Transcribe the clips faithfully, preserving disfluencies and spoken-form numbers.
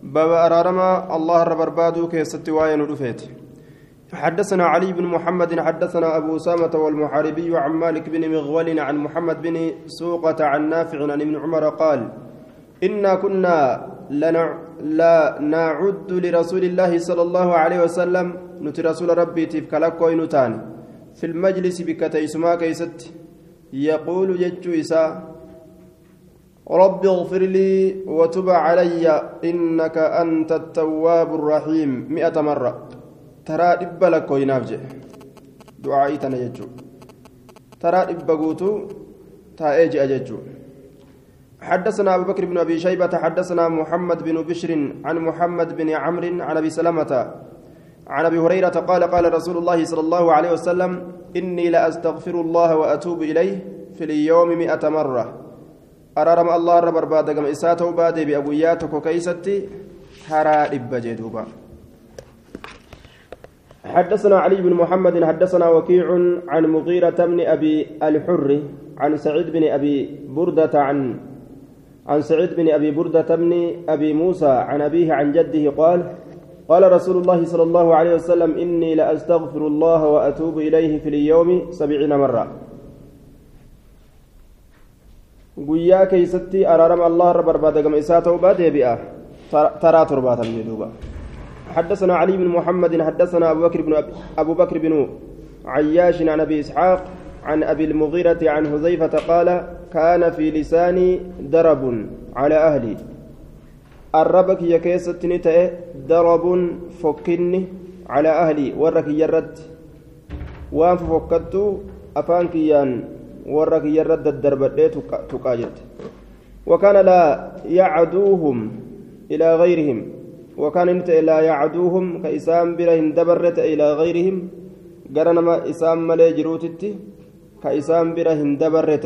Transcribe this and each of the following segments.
باب أرارما الله رب بربادو كيست وين رفيت حدثنا علي بن محمد حدثنا أبو أسامة والمحاربي عن مالك بن مغول عن محمد بن سوقة عن نافع عن ابن عمر قال إنا كنا لا نعد لرسول الله صلى الله عليه وسلم نتي رسول ربي تفكلك وينتان في المجلس بكتيسما كيست يقول يجو إساء رب اغفر لي وتب علي إنك أنت التواب الرحيم مئة مرة ترى إبلك وينافجه دعائي تنججو ترى إبقوتو تايج أججو حدثنا أبو بكر بن أبي شيبة حدثنا محمد بن بشر عن محمد بن عمرو عن أبي سلمة عن أبي هريرة قال قال رسول الله صلى الله عليه وسلم إني لأستغفر الله وأتوب إليه في اليوم مئة مرة أرارم الله رب بربادك إساته بادي بأبوياتك وكيستي ترى إبجدوبا حدثنا علي بن محمد حدثنا وكيع عن مغيرة بن أبي الحر عن سعيد بن أبي بردة عن عن سعيد بن أبي بردة بن أبي موسى عن أبيه عن جده قال قال رسول الله صلى الله عليه وسلم إني لأستغفر الله وأتوب إليه في اليوم سبعين مرة قويا كيستي أرارم الله رب بربادك إساته بادي بأه ترى ترباتا جدوبا حدثنا علي بن محمد حدثنا أبو بكر بن أبو بكر بن عياش عن أبي إسحاق عن أبي المغيرة عن حذيفة قال كان في لساني درب على أهلي الربك يكيست نتأ درب فكني على أهلي ورك يرد وان فكت أفانك يان ورك يرد الدرب تقاجد وكان لا يعدوهم إلى غيرهم وكان انت لا يعدوهم كإسام برهم دبرت إلى غيرهم قرنما إسام ملي جروتتي كإسام برهم دبرت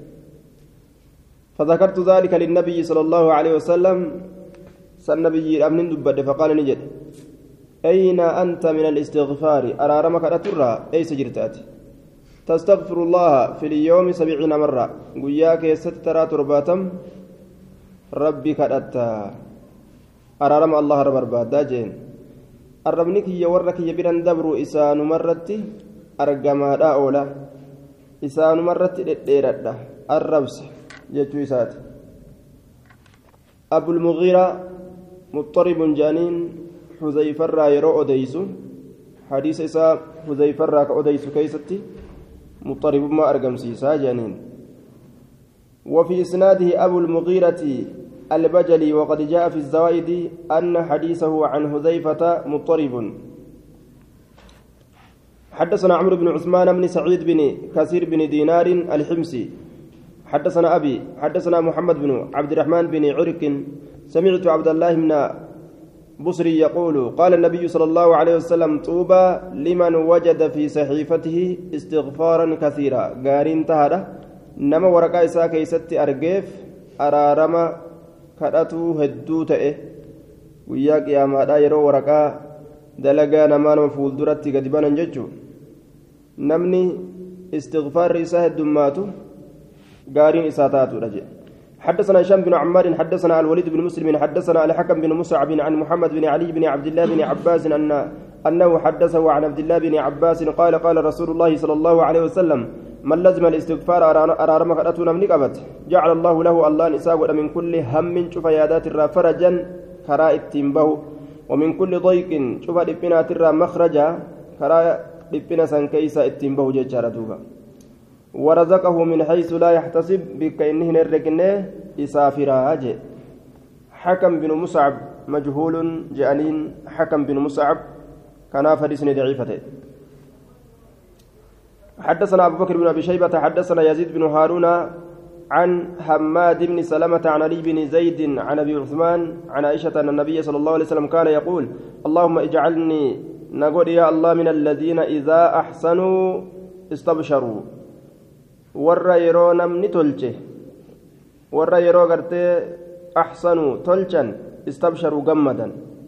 فذكرت ذلك للنبي صلى الله عليه وسلم سنبي أمن دبد فقال نجد أين أنت من الاستغفار أرارمك أترى أي سجرتات تستغفر الله في اليوم سبعين مرة قياك سترى ترباتم ربك أتى أرارم الله رب بربادا جين الربنك يورك يبرن دبرو إسان مرتي أرقما أولا إسان مرتي لديرة الربس جتو إسات أبو المغيرة مضطرب جانين حذيفة را يرو أديسو حديث إسا حذيفة را كأديسو كيستي مضطرب ما أرقم سيسا جانين وفي إسناده أبو المغيرة البجلي وقد جاء في الزوائد أن حديثه عن حذيفة مضطرب حدثنا عمرو بن عثمان بن سعيد بن كثير بن دينار الحمصي حدثنا أبي حدثنا محمد بن عبد الرحمن بن عرك سمعت عبد الله بن بصري يقول قال النبي صلى الله عليه وسلم طوبى لمن وجد في صحيفته استغفارا كثيرا قارين تهدى نما ورقا إساء كيست أرقيف أرارما kadhatuu hedduu ta'e guyyaa qiyaamaadhaa yeroo waraqaa dalagaa namaa nama fuulduratti gadi banan jechuun namni istighfaarri isaa heddummaatu gaariin isaa taatudha jedhe حدثنا هشام بن عمار حدثنا الوليد بن مسلم حدثنا الحكم بن مصعب عن محمد بن علي بن عبد الله بن عباس أن أنه حدثه عن عبد الله بن عباس قال قال رسول الله صلى الله عليه وسلم من لزم الاستغفار أرارمك أتونا من قبت جعل الله له الله نساء من كل هم شوف يادات الرا فرجا كراء التنبه ومن كل ضيق شوف لبنا ترى مخرجا كراء لبنا سنكيسا التنبه ججار دوبا ورزقه من حيث لا يحتسب بكأنه نرقنه إسافراج حكم بن مصعب مجهول جانين حكم بن مصعب كان فرسن ضعيفته حدثنا أبو بكر بن أبي شيبة حدثنا يزيد بن هارون عن حماد بن سلمة عن علي بن زيد عن أبي عثمان عن عائشة أن النبي صلى الله عليه وسلم كان يقول اللهم اجعلني نقول يا الله من الذين إذا أحسنوا استبشروا ور يرو نمني تلجه ور يرو قرتي أحسنوا تلجا استبشروا جمدا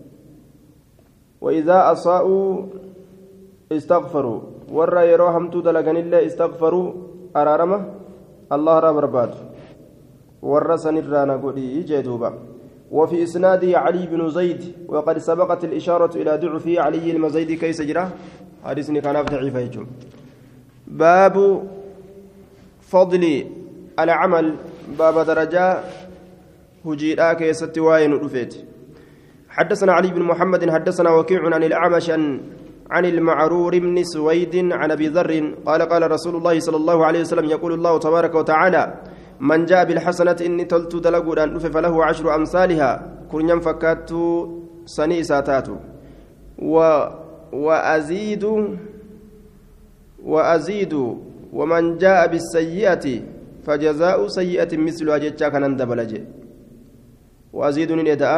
وإذا أساءوا استغفروا ور يرو همتو دلغن الله استغفروا أرارمه الله رب برباد ور سنرانا قولي جدوبا وفي إسناده علي بن زيد وقد سبقت الإشارة إلى ضعفه علي المزيد كيس جرى حديثني كان ضعيف يجوم باب فضل العمل باب درجة هجيرا كيست واين رفيت حدثنا علي بن محمد حدثنا وكيع عن الأعمش عن المعرور بن سويد عن أبي ذر قال قال رسول الله صلى الله عليه وسلم يقول الله تبارك وتعالى من جاء بالحسنة إني تلت دلقوا أن فله عشر أمثالها كن فكات سني ساتات و وأزيد وأزيد ومن جاء بالسيئة فجزاء سيئة مثلها جتشا كان اندبلج وأزيد نداء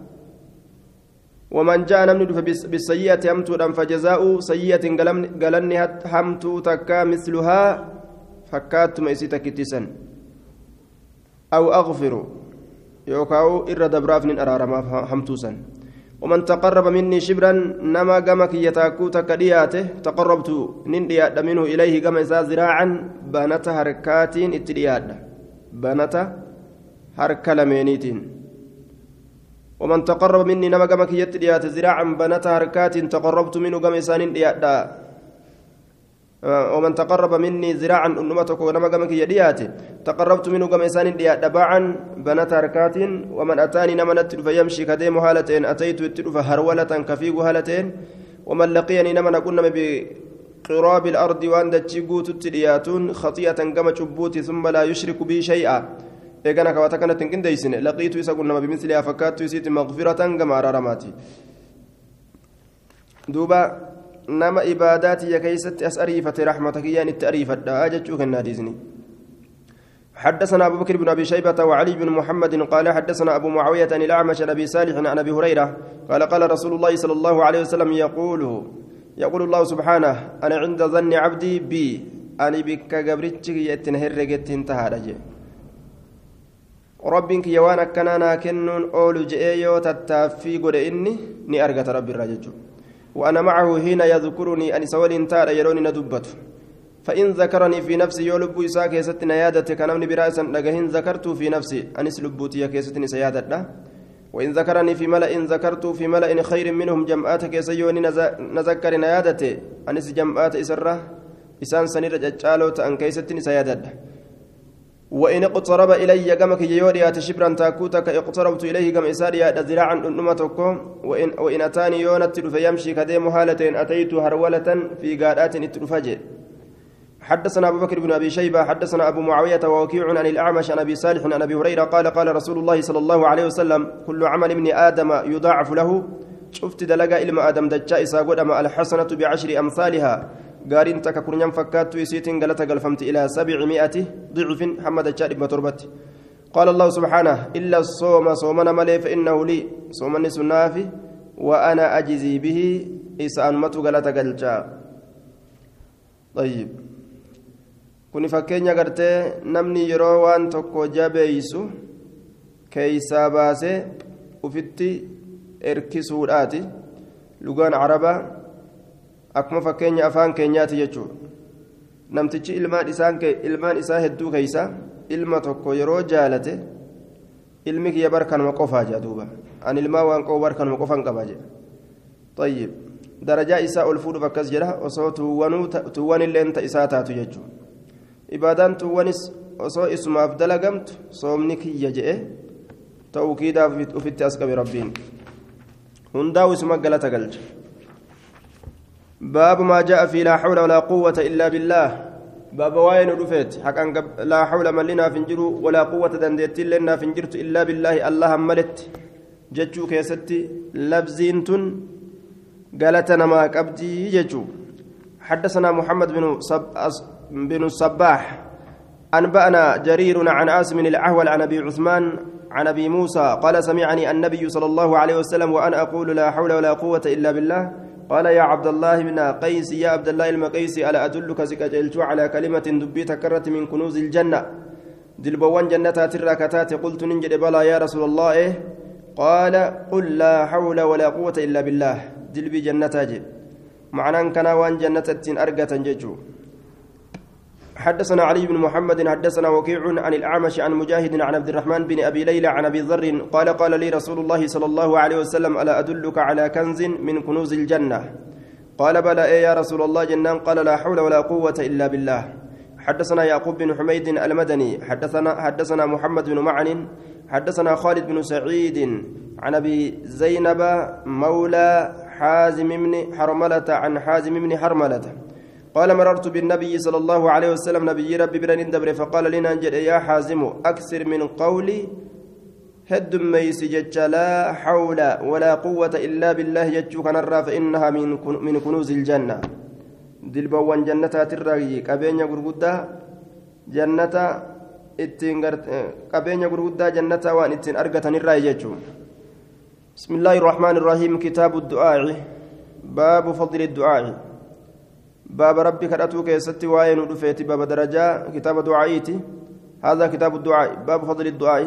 ومن جاء نمن بالسيئة همتو فجزاء سيئة قالني همتو تكا مثلها فكات ميسيتك تسن أو أغفر يوكاو إرى دبرافن أرارما همتوسا ومن تقرب مني شبرا نما قمك يتاكو تكدياته تقربت نندياد منه إليه قم إسا زراعا بانت هركات اتدياد بانت هرك لمينيتين ومن تقرب مني نما قمك يتديات زراعا بانت هركات تقربت منه قم إسا نندياد ومن تقرب مني زراعا أنمتك ونما قمك يدياته تقربت منه قم إسان ديات دباعا بنات هركات ومن أتاني نمنت فيمشي كديم هالتين أتيت التلف هرولة كفيق هالتين ومن لقيني نمن كنا بقراب الأرض وأن تشيقوت التلياتون خطيئة قم شبوتي ثم لا يشرك بي شيئا إيقنا كواتكنا تنكن ديسن لقيت يسقون بمثلها فكات يسيت مغفرة قم رارماتي دوبا نما إباداتي كيست أسأريفة رحمتك يعني التأريفة أجتشوك الناديزني حدثنا أبو بكر بن أبي شيبة وعلي بن محمد قال حدثنا أبو معاوية عن الأعمش عن أبي صالح عن أبي هريرة قال قال رسول الله صلى الله عليه وسلم يقول يقول الله سبحانه أنا عند ظن عبدي بي أنا بك قبرتك يتنهر رجت انتهى رجع ربك يوانا كنانا كنون أولو جئيو تتافي قد إني ني أرغت ربي الرجل وأنا معه حين يذكرني أن سوال تار يروني ندبته فإن ذكرني في نفسي يولب إساك يست نيادتي كنمني برأسا لقهن ذكرت في نفسي أنس لبوتي كيستني سيادة وإن ذكرني في ملأ ذكرت في ملأ خير منهم جمعات كيسيوني نذكر نيادتي أنس جمعات إسرة إسان سنير جتشالو تأن كيستني سيادة وإن اقترب إلي قمك يوريا تشبرا تاكوتك اقتربت إليه قم إساريا ذراعا أنمتكم وإن, وإن أتاني يونت فيمشي كديم هالتين أتيت هرولة في قارات اترفجئ حدثنا أبو بكر بن أبي شيبة حدثنا أبو معاوية ووكيع عن الأعمش عن أبي صالح عن أبي هريرة قال قال رسول الله صلى الله عليه وسلم كل عمل ابن آدم يضاعف له شفت دلقا إلما آدم دجا إسا قدم الحسنة بعشر أمثالها قارين تك كرنيان فكات يسيتين قالت قلفمت إلى سبعمائة ضعف حمد الشارب بتربت قال الله سبحانه إلا الصوم صومنا ملي فإنه لي صومني سنافي وأنا أجزي به إسا أنمت قالت قلجا طيب كوني فكين يغرتي نمني يرو وان توكو جابيسو كيسا باسي وفتي إركسوداتي لغان عربا akkuma fakkeenya afaan keenyaati jechuudha namtichi ilmaan isaan ilmaan isaa hedduu keeysa ilma tokko yeroo jaalate ilmi kiyya barkanuma qofaa jedha duuba an ilmaa waan qabu barkanuma qofan qaba jedha tayyib darajaa isaa ol fuudhuuf akkas jedha osoo tuuwwan illeen ta isaa taatu jechuudha ibaadaan tuuwwanis osoo isumaaf dalagamtu soomni kiyya jedhe ta'uu kiidaaf ufitti as qabe rabbiin hundaa'u isuma galata galcha باب ما جاء في لا حول ولا قوة إلا بالله باب وين رفيت حقا لا حول من لنا فنجرو ولا قوة دندت لنا فنجرت إلا بالله الله ملت جتشو كيستي لبزينتن قالتنا ما كبدي جتشو حدثنا محمد بن صب بن الصباح أنبأنا جرير عن عاصم الأحول عن أبي عثمان عن أبي موسى قال سمعني النبي صلى الله عليه وسلم وأنا أقول لا حول ولا قوة إلا بالله قال يا عبد الله بن قيس يا عبد الله المقيسي ألا أدلك سكجلت على كلمة دبي تكرت من كنوز الجنة دلبوان جنتها تراكتات قلت ننجد بلا يا رسول الله إيه قال قل لا حول ولا قوة إلا بالله دلبي جنتها جد معنى كان وان جنة أرقة ججو حدثنا علي بن محمد حدثنا وكيع عن الأعمش عن مجاهد عن عبد الرحمن بن أبي ليلى عن أبي ذر قال قال لي رسول الله صلى الله عليه وسلم ألا أدلك على كنز من كنوز الجنة قال بلى إيه يا رسول الله جنان قال لا حول ولا قوة إلا بالله حدثنا يعقوب بن حميد المدني حدثنا حدثنا محمد بن معن حدثنا خالد بن سعيد عن أبي زينب مولى حازم بن حرملة عن حازم بن حرملة قال مررت بالنبي صلى الله عليه وسلم نبي ربي برن دبر فقال لنا انجل يا حازم أكثر من قولي هد ميس جج لا حول ولا قوة إلا بالله جج كنرى فإنها من من كنوز الجنة دلبوان جنة ترى كابين غرغدا جنة اتين كابين غرغدا جنة وان اتين أرغتن الراي بسم الله الرحمن الرحيم كتاب الدعاء باب فضل الدعاء باب ربك أتوك يستي وين ودفيت باب درجة كتاب دعائتي هذا كتاب الدعاء باب فضل الدعاء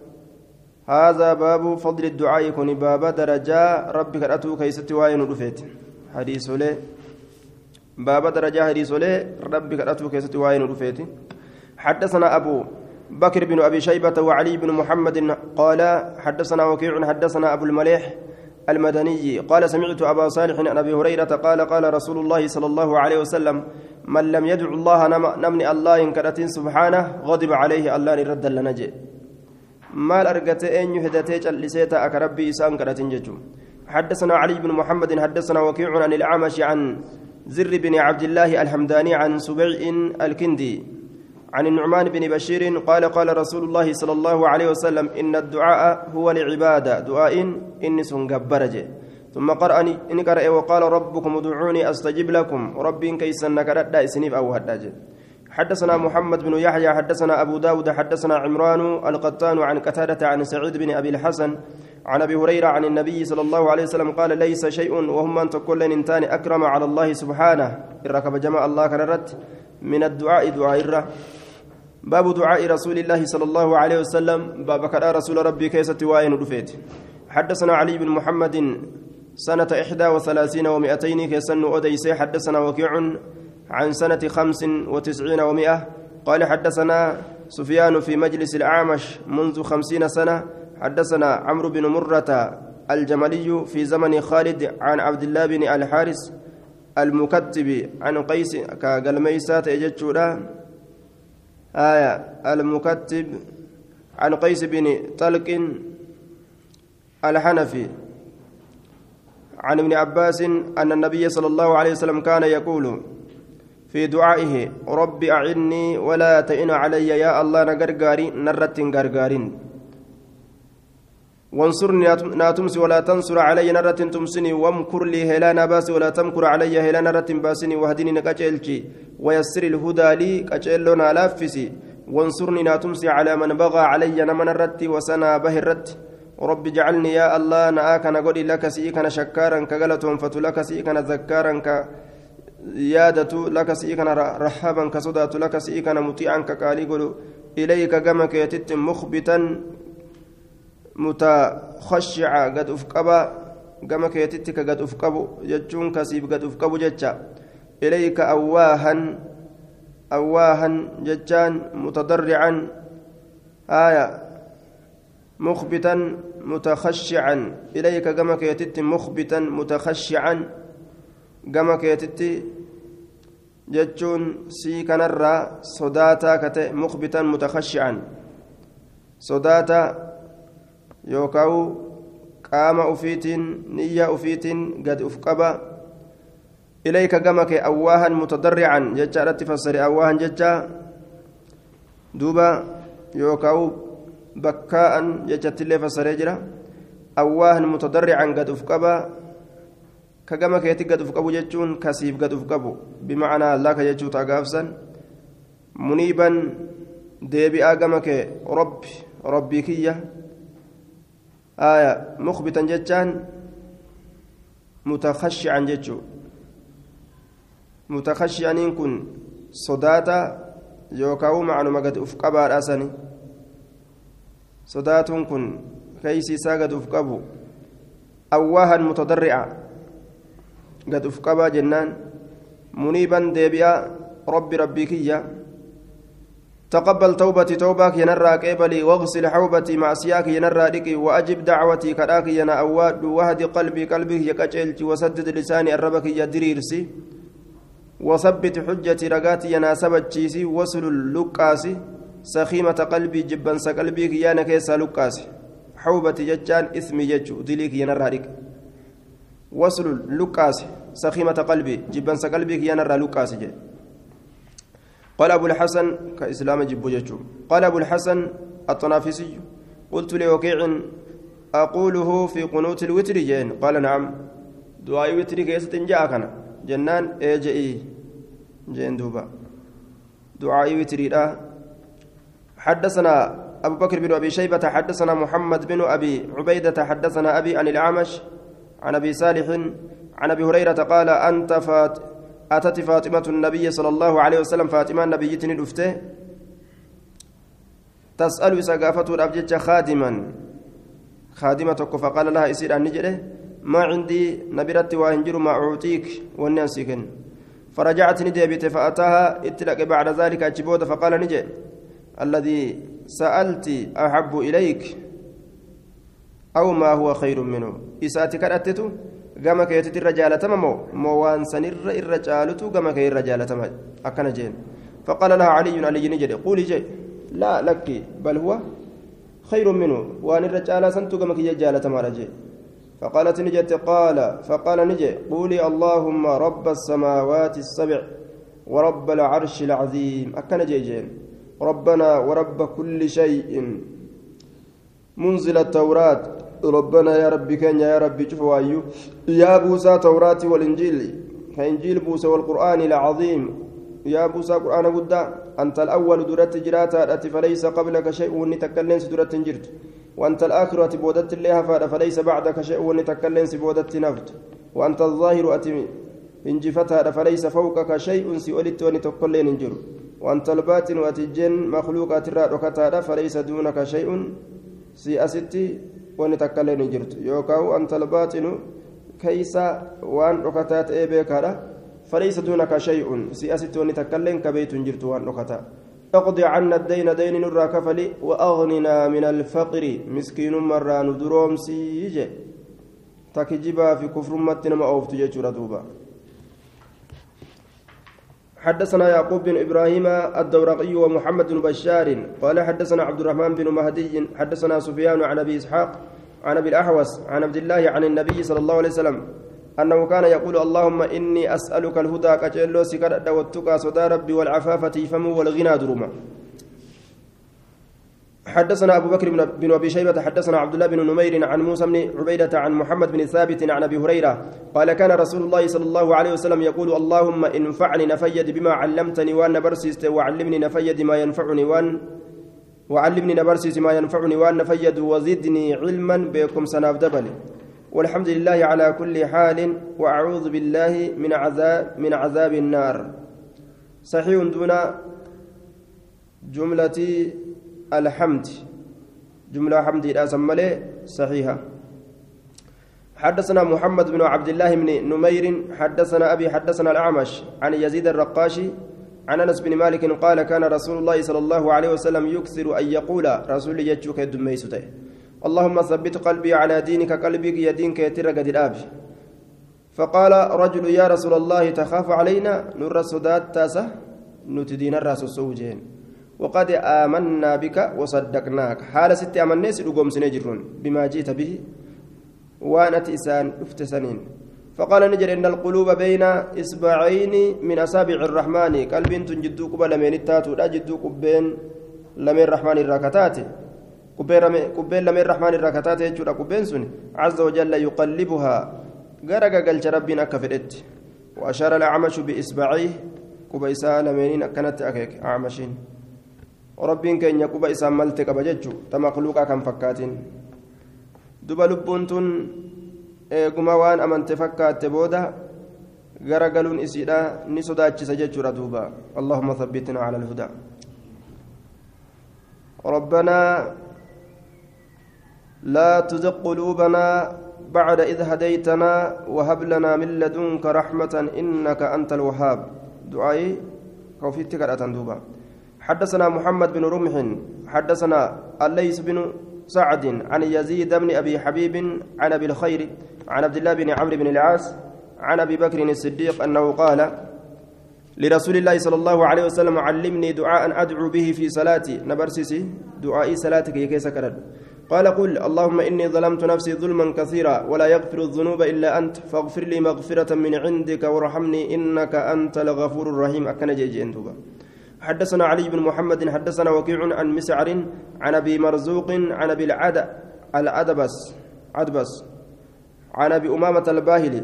هذا باب فضل الدعاء يكون باب درجة ربك أتوك يستي وين ودفيت حديث له باب درجة حديث له ربك أتوك يستي وين ودفيت حدثنا أبو بكر بن أبي شيبة وعلي بن محمد قال حدثنا وكيع حدثنا أبو المليح المدني قال سمعت أبا صالح عن أبي هريرة قال قال رسول الله صلى الله عليه وسلم من لم يدع الله نمني الله إن كرت سبحانه غضب عليه الله رد لنجي ما الأرقت أن يهدتيج اللسيتا أكربي إسان كرت ججو حدثنا علي بن محمد حدثنا وكيع عن الأعمش عن زر بن عبد الله الحمداني عن سبيع الكندي عن النعمان بن بشير قال قال رسول الله صلى الله عليه وسلم إن الدعاء هو العبادة دعاء إني سنقبرج ثم قرأني إن قرأ وقال ربكم ادعوني أستجب لكم ربي كيسا نكرت إسنيف أو هداج حدثنا محمد بن يحيى حدثنا أبو داود حدثنا عمران القطان عن قتادة عن سعيد بن أبي الحسن عن أبي هريرة عن النبي صلى الله عليه وسلم قال ليس شيء وهم أن تقول إنتان أكرم على الله سبحانه الركب جماع الله كررت من الدعاء دعاء الره باب دعاء رسول الله صلى الله عليه وسلم باب كرا رسول ربي كيسة وين رفيت حدثنا علي بن محمد سنة إحدى وثلاثين ومئتين كيسن أديسي حدثنا وكيع عن سنة خمس وتسعين ومئة قال حدثنا سفيان في مجلس الأعمش منذ خمسين سنة حدثنا عمرو بن مرة الجملي في زمن خالد عن عبد الله بن الحارث المكتب عن قيس كقلميسات يجتشورا آية المكتب عن قيس بن طلق الحنفي عن ابن عباس أن النبي صلى الله عليه وسلم كان يقول في دعائه رب أعني ولا تئن علي يا الله نغرغاري نرت غرغارين وانصرني ناتمسي ولا تنصر علي نرت تمسني وامكر لي هلانا باس ولا تمكر علي هلانا نرت باسني واهدني نكاجلتي ويسر الهدى لي كاجلونا لافسي وانصرني ناتمسي على من بغى علي نمن الرت وسنا به الرت رب اجعلني يا الله ناك نقول لك سيكن شكارا كغلتهم فتلك سيكن ذكارا ك يادة لك سيكن رحابا كصدات لك سيكن مطيعا كقالي إليك جمك يتت مخبتا متخشعا قد أفقبا جمك يتتك قد أفقبو جتشون كسيب قد أفقبو جتشا إليك أواها أواها جتشان متضرعا آية مخبتا متخشعا إليك جمك يتت مخبتا متخشعا جمك يتت جتشون سي كنرا صداتا كت مخبتا متخشعا صداتا يوكاو قام أفيتين نية أفيتين قد أفقبا إليك قمك أواها متضرعا ججا لا تفسر أواها ججا دوبا يوكاو بكاء ججا تلي فسر يجرا أواها متضرعا قد أفقبا كقمك يتي قد أفقبو ججون كسيف قد أفقبو بمعنى لك ججو تاقافسا منيبا ديبي آقمك رب ربي كيه آية مخبتا جتان متخشعا جتشو متخشعا كن صداتا يوكاو معلومة قد أفقبا رأسني صدات كن كيسي ساقد أفقبو أواها متضرعا قد أفقبا جنان منيبا ديبيا ربي ربي كيا تقبل توبتي توبك ينرى قبلي واغسل حوبتي معصياك ينرى دقي وأجب دعوتي كراك ينا أواد وهدي قلبي قلبي يكجلتي وسدد لساني الربك يدريرسي وثبت حجتي رقاتي ينا سبتشيسي وصل اللقاسي سخيمة قلبي جبا سقلبي يانا كيسا لقاسي حوبتي ججان اسمي ججو دليك ينرى دقي وصل اللقاسي سخيمة قلبي جبا سقلبي ينرى لقاسي جي. قال أبو الحسن كإسلام جبوجته قال أبو الحسن الطنافسي قلت لوكيع أقوله في قنوت الوتر جين قال نعم دعاء وتر كيسة جاءكنا جنان إيجئي جين دوبا دعاء وتر حدثنا أبو بكر بن أبي شيبة حدثنا محمد بن أبي عبيدة حدثنا أبي عن الأعمش عن أبي صالح عن أبي هريرة قال أنت فات أتت فاطمة النبي صلى الله عليه وسلم فاطمة النبي تنفته تسأل سقافته الأبجد خادما خادمة فقال لها إسير أن نجده ما عندي نبرت وأنجر ما أعطيك والناسكن فرجعت ندبت فأتاها اتلك بعد ذلك أجبود فقال نجي الذي سألت أحب إليك أو ما هو خير منه إساتك أتته gama keetit irra jaalatama moo moo waan sanirra irra caalutu gama kee irra jaalatama akkana jeen faqala laha caliyun aliyni jedhe quuli je laa lakki bal huwa khayrun minhu waan irra caalaa santu gama kiyya jaalatamaadha jee فقالت نجت قال فقال نجي قولي اللهم رب السماوات السبع ورب العرش العظيم أكن جيجين ربنا ورب كل شيء منزل التوراة ربنا يا ربي كان يا ربي شوفوا أيو يا بوسى توراة والإنجيل كإنجيل بوسى والقرآن العظيم يا بوسى قرآن قدا أنت الأول درت جراتا فليس قبلك شيء ونتكلم درت جرت وأنت الآخرة بودت الله فليس بعدك شيء ونتكلم بودت نفت وأنت الظاهر أتي إنجفتها فليس فوقك شيء سئلت ونتكلم جر وأنت الباطن وأتجن مخلوقات الرأي فليس دونك شيء سيأستي ونتكلم جرت يوكاو أنت الباطن كيسا وان ركتات إيبيكارا فليس دونك شيء سيأست ونتكلم كبيت جرت وان ركتا اقضي عنا الدين دين نرى كفلي وأغننا من الفقر مسكين مرة ندروم سيجي تكجبا في كفر متنا ما أوفت جيتشورا دوبا حدثنا يعقوب بن إبراهيم الدورقي ومحمد بن بشار قال حدثنا عبد الرحمن بن مهدي حدثنا سفيان عن أبي إسحاق عن أبي الأحوص عن عبد الله عن النبي صلى الله عليه وسلم أنه كان يقول اللهم إني أسألك الهدى كجلو سكرد والتقى صدى ربي والعفافة فم والغنى درما حدثنا أبو بكر بن أبي شيبة حدثنا عبد الله بن نمير عن موسى بن عبيدة عن محمد بن ثابت عن أبي هريرة قال كان رسول الله صلى الله عليه وسلم يقول اللهم انفعني نفيد بما علمتني وأن برسست وعلمني نفيد ما ينفعني وأن وعلمني نبرسس ما ينفعني وأن نفيد وزدني علما بكم سناف دبل والحمد لله على كل حال وأعوذ بالله من عذاب من عذاب النار صحيح دون جملة الحمد جملة حمد الأسمالي صحيحة حدثنا محمد بن عبد الله بن نمير حدثنا أبي حدثنا الأعمش عن يزيد الرقاشي عن أنس بن مالك قال كان رسول الله صلى الله عليه وسلم يكثر أن يقول رسول يجوك الدميسته اللهم ثبت قلبي على دينك قلبك يدينك يترق الآب فقال رجل يا رسول الله تخاف علينا نر الصدات تاسه نتدين الراس السوجين وقد آمنا بك وصدقناك حال ست أمنيس رقم سنجرون بما جئت به وانا إسان افتسنين فقال نجر إن القلوب بين إصبعين من أصابع الرحمن قلب تنجدوك بلمين التاتو لا جدوك بين لمن الرحمن الركتات كبين لمن الرحمن الركتات يجور كبين سن عز وجل يقلبها غرق قلت ربنا كفرت وأشار الأعمش بإصبعيه كبيسا لمنين كانت أكيك أعمشين ربين كان يكوب إسام ملتك بججو تمخلوقا كم فكاتين دوبا لبونتون eeguma waan amante fakkaatte booda garagaluun isiidha ni sodaachisa jechuudha duuba allahumma thabbitna ala alhuda ربنا لا تزغ قلوبنا بعد إذ هديتنا وهب لنا من لدنك رحمة إنك أنت الوهاب دعائي كوفيتك الأتندوبا حدثنا محمد بن رمح حدثنا الليث بن سعد عن يزيد بن أبي حبيب عن أبي الخير عن عبد الله بن عمرو بن العاص عن أبي بكر الصديق أنه قال لرسول الله صلى الله عليه وسلم علمني دعاء أدعو به في صلاتي نبرسسي دعائي صلاتك يكيس كرد قال قل اللهم إني ظلمت نفسي ظلما كثيرا ولا يغفر الذنوب إلا أنت فاغفر لي مغفرة من عندك وارحمني إنك أنت الغفور الرحيم أكن جيجي أنتوبا حدثنا علي بن محمد حدثنا وكيع عن مسعر عن أبي مرزوق عن أبي العد الأدبس عدبس عن أبي أمامة الباهلي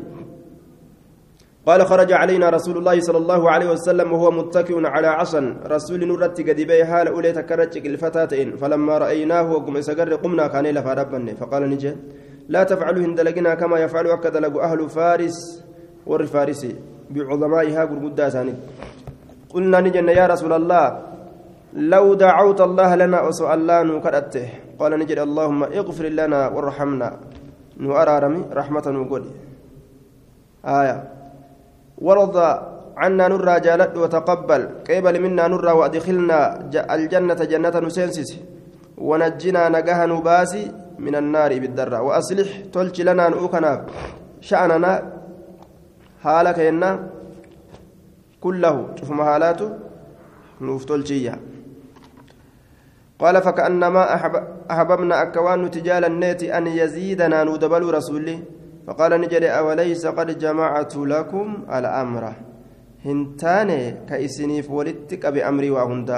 قال خرج علينا رسول الله صلى الله عليه وسلم وهو متكئ على عصا رسول نورت قدبي حال أولي تكرج الفتاتين فلما رأيناه وقم سقر قمنا كان لفربني فقال نجي لا تفعلوا هندلقنا كما يفعل أكد لقوا أهل فارس والفارسي بعظمائها قرقودا ثاني قلنا نجن يا رسول الله لو دعوت الله لنا وسؤال الله نكرته قال نجد اللهم اغفر لنا وارحمنا نؤرارمي رحمة نقول آية ورضى عنا نرى جالت وتقبل قبل منا نرى وادخلنا الجنة جنة نسنسس ونجنا نجاه نباسي من النار بالدرة وأصلح تلج لنا نؤكنا شأننا حالك إن كله شوف مهالاته نفتلجية قال فكأنما أحب أحببنا أكوان تجال النت أن يزيدنا ندبل رسوله فقال نجري أوليس قد جمعت لكم الأمر هنتاني كإسنيف ولدتك بأمري وهندا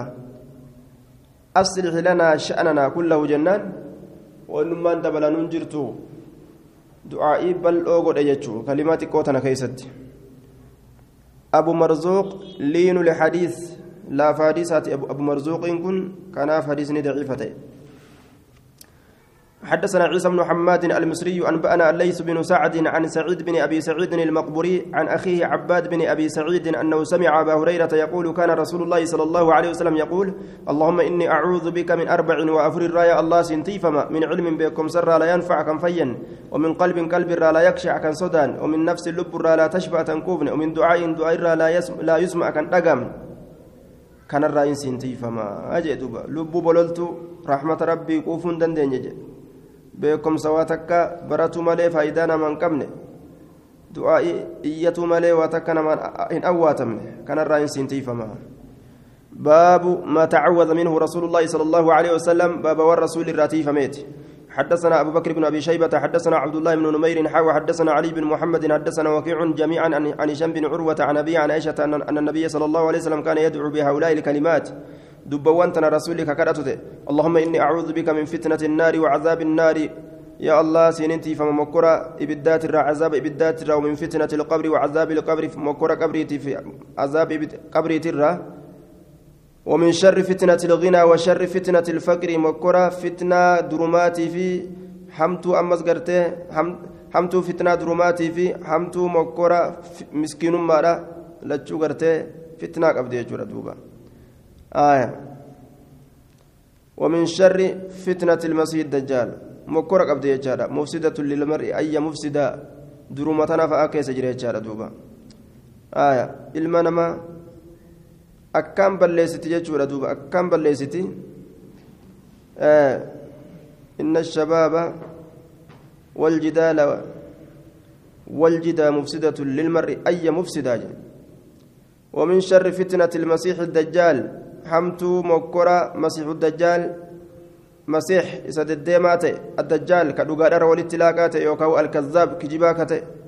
أصلح لنا شأننا كله جنان ونما دبل ننجرتو دعائي بل أوغد أجتشو كلمات قوتنا كيست أبو مرزوق لين لحديث لا فاديسات أبو مرزوق كن كان حديثني ضعيفتين حدثنا عيسى بن حماد المصري أنبأنا الليث بن سعد عن سعيد بن أبي سعيد المقبري عن أخيه عباد بن أبي سعيد أنه سمع أبا هريرة يقول كان رسول الله صلى الله عليه وسلم يقول اللهم إني أعوذ بك من أربع وأفر الراية الله سنتي فما من علم بكم سر لا ينفع كم فين ومن قلب قلب را لا يخشع كان صدان ومن نفس اللب را لا تشبع تنكوفن ومن دعاء دعاء را لا يسمع, لا يسمع كان أقام كان الرأي سنتي فما أجد لب بللت رحمة ربي كوفن دندن يجد beekum sawaa takka baratu malee faayidaa namaan qabne du'aa iyyatu malee waa takka namaan hin awwaatamne kanarraa hin siintiifama baabu maa tacawwada minhu rasuulu llaahi sala allahu aleyhi wasalam baaba wan rasuuli irraa tiifameeti حدثنا أبو بكر بن أبي شيبة حدثنا عبد الله بن نمير حاوى حدثنا علي بن محمد حدثنا وكيع جميعا عن هشام بن عروة عن أبي عن عائشة أن النبي صلى الله عليه وسلم كان يدعو بهؤلاء الكلمات دبوانتنا رسولك كرأتته اللهم إني أعوذ بك من فتنة النار وعذاب النار يا الله سينتي فمكرة إبدات الرا عذاب إبدات الرا ومن فتنة القبر وعذاب القبر مكرة قبريتي في عذاب قبريتي الرا ومن شر فتنة الغنى وشر فتنة الفقر مكرة فتنة درماتي في حمتو أمس قرته حمتو فتنة درماتي في حمتو مكرة مسكين مرة لتشو قرته فتنة قبدي جرى دوبا آية ومن شر فتنة المسيح الدجال مكرك أبدي يجارة مفسدة للمرء أي مفسدة درومتنا فأكيس جري يجارة دوبا آية المنما أكام بليستي يجورة دوبا أكام بليستي آه إن الشباب والجدال والجدى مفسدة للمرء أي مفسدة ومن شر فتنة المسيح الدجال حمتو مكرة مسيح الدجال مسيح إسد الديمات الدجال كدوغادر والاتلاقات يوكاو الكذاب كجباكة